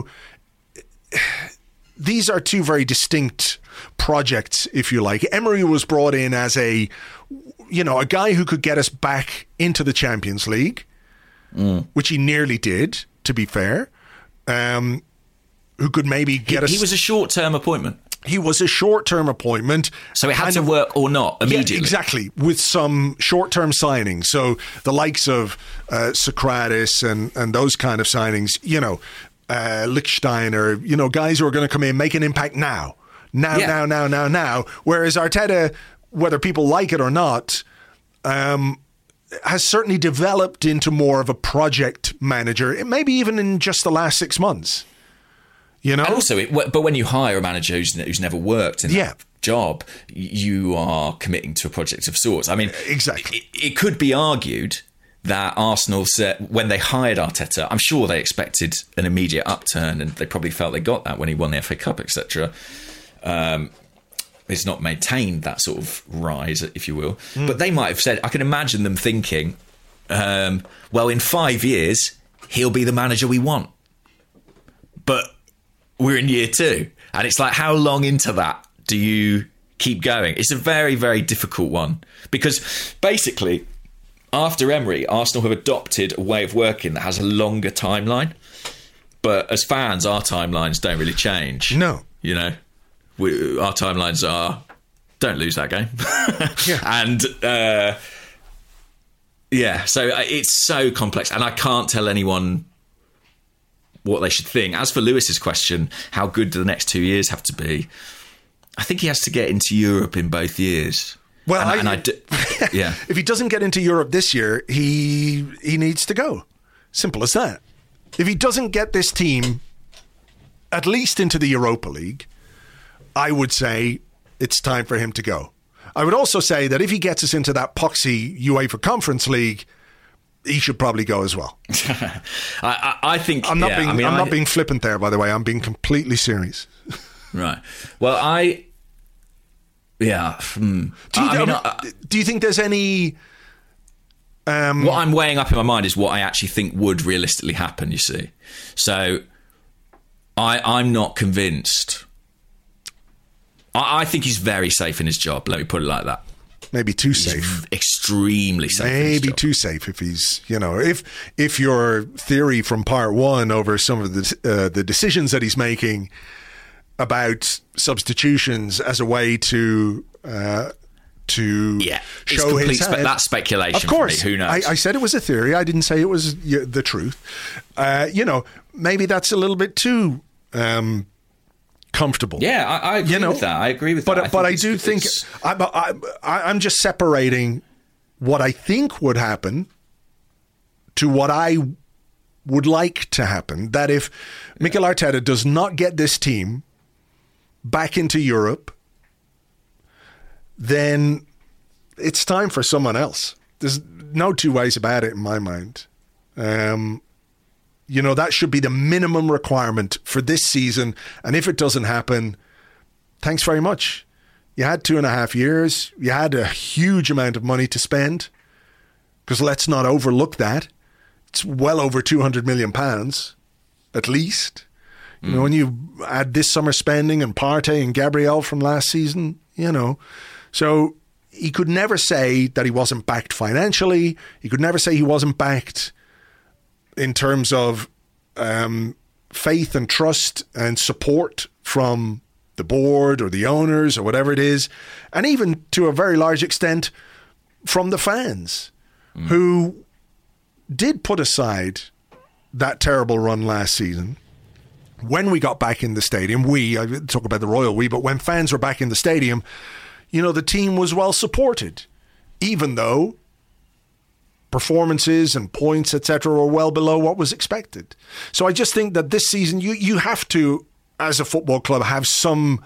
These are two very distinct projects, if you like. Emery was brought in as a, you know, a guy who could get us back into the Champions League, mm. which he nearly did, to be fair. Um, who could maybe get he, us... He was a short-term appointment. He was a short-term appointment. So it had to work or not immediately. Yeah, exactly, with some short-term signings. So the likes of uh, Socrates and, and those kind of signings, you know... Uh, Lichtsteiner, you know, guys who are going to come in, make an impact now. Now, yeah. now, now, now, now. Whereas Arteta, whether people like it or not, um, has certainly developed into more of a project manager, maybe even in just the last six months. You know? And also, it, but when you hire a manager who's, who's never worked in yeah. that job, you are committing to a project of sorts. I mean, exactly. It, it could be argued that Arsenal said, when they hired Arteta, I'm sure they expected an immediate upturn, and they probably felt they got that when he won the F A Cup, et cetera. Um, it's not maintained that sort of rise, if you will. Mm. But they might have said, I can imagine them thinking, um, well, in five years, he'll be the manager we want. But we're in year two. And it's like, how long into that do you keep going? It's a very, very difficult one. Because basically... After Emery, Arsenal have adopted a way of working that has a longer timeline. But as fans, our timelines don't really change. No. You know, we, our timelines are, don't lose that game. yeah. And, uh, yeah, so it's so complex. And I can't tell anyone what they should think. As for Lewis's question, how good do the next two years have to be? I think he has to get into Europe in both years. Well, and, I, and I do, yeah. If he doesn't get into Europe this year, he he needs to go. Simple as that. If he doesn't get this team at least into the Europa League, I would say it's time for him to go. I would also say that if he gets us into that poxy UEFA Conference League, he should probably go as well. I, I, I think I'm not yeah, being I mean, I'm I, not being flippant there, by the way. I'm being completely serious. Right. Well, I yeah. Hmm. Do you, I, I mean, I I, mean, do you think there's any? Um, what I'm weighing up in my mind is what I actually think would realistically happen. You see, so I I'm not convinced. I, I think he's very safe in his job. Let me put it like that. Maybe too He's safe. Extremely safe. Maybe too safe if he's, you know, if if your theory from part one over some of the uh, the decisions that he's making about substitutions as a way to uh, to yeah, show it's complete his spe- head. that's speculation. Of course, for me. Who knows? I, I said it was a theory. I didn't say it was y- the truth. Uh, you know, maybe that's a little bit too. Um, comfortable. Yeah, I, I agree you know? with that. I agree with but, that. I but I it's, do think I, I, I, I'm just separating what I think would happen to what I would like to happen. That if Mikel Arteta does not get this team back into Europe, then it's time for someone else. There's no two ways about it in my mind. Um, You know, that should be the minimum requirement for this season. And if it doesn't happen, thanks very much. You had two and a half years. You had a huge amount of money to spend. Because let's not overlook that. It's well over two hundred million pounds, at least. You mm. know, when you add this summer spending and Partey and Gabriel from last season, you know. So he could never say that he wasn't backed financially. He could never say he wasn't backed in terms of um, faith and trust and support from the board or the owners or whatever it is, and even to a very large extent from the fans mm. who did put aside that terrible run last season. When we got back in the stadium, we, I talk about the royal we, but when fans were back in the stadium, you know, the team was well supported, even though performances and points, et cetera, were well below what was expected. So I just think that this season, you you have to, as a football club, have some,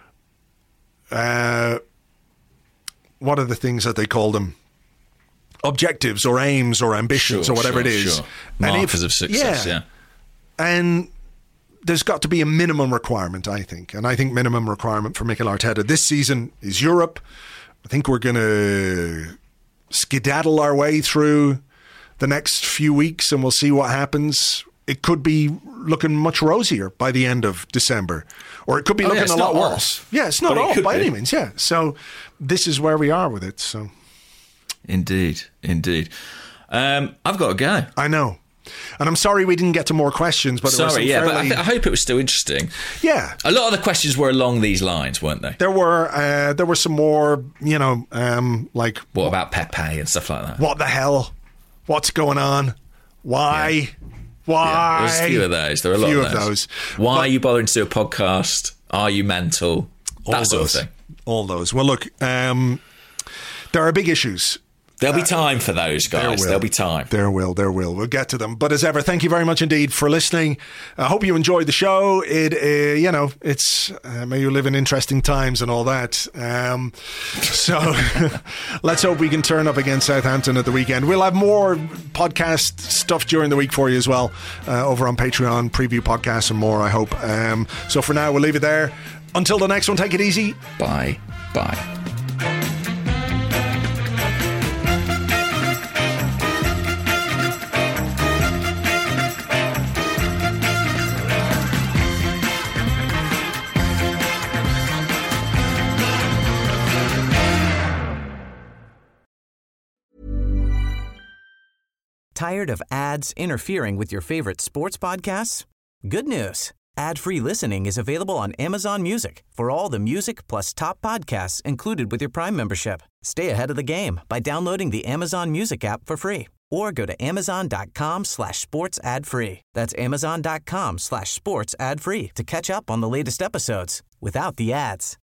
uh, what are the things that they call them? Objectives or aims or ambitions sure, or whatever sure, it is. Sure. And Markers if, of success, yeah. yeah. And there's got to be a minimum requirement, I think. And I think minimum requirement for Mikel Arteta this season is Europe. I think we're going to skedaddle our way through the next few weeks and we'll see what happens. It could be looking much rosier by the end of December, or it could be oh, looking yeah, a lot off. worse. Yeah, it's not But off it by be. any means. Yeah. So this is where we are with it. So Indeed, indeed. Um, I've got to go. I know. And I'm sorry we didn't get to more questions, but there were some Sorry, yeah, fairly, but I, th- I hope it was still interesting. yeah. A lot of the questions were along these lines, weren't they? There were uh, there were some more, you know, um, like What about Pepe and stuff like that? what the hell? What's going on? Why? Why? Yeah, there's a few of those. There are a lot few of those. of those. Why But- are you bothering to do a podcast? Are you mental? all That sort those, of thing. All those. Well, look, um, there are big issues. There'll be time for those, There guys. will. There'll be time. There will, there will. We'll get to them. But as ever, thank you very much indeed for listening. I hope you enjoyed the show. It, uh, you know, it's uh, may you live in interesting times and all that. Um, so let's hope we can turn up against Southampton at the weekend. We'll have more podcast stuff during the week for you as well uh, over on Patreon, preview podcasts and more, I hope. Um, so for now, we'll leave it there. Until the next one, take it easy. Bye. Bye. Tired of ads interfering with your favorite sports podcasts? Good news. Ad-free listening is available on Amazon Music for all the music plus top podcasts included with your Prime membership. Stay ahead of the game by downloading the Amazon Music app for free or go to amazon.com slash sports ad free. That's amazon.com slash sports ad free to catch up on the latest episodes without the ads.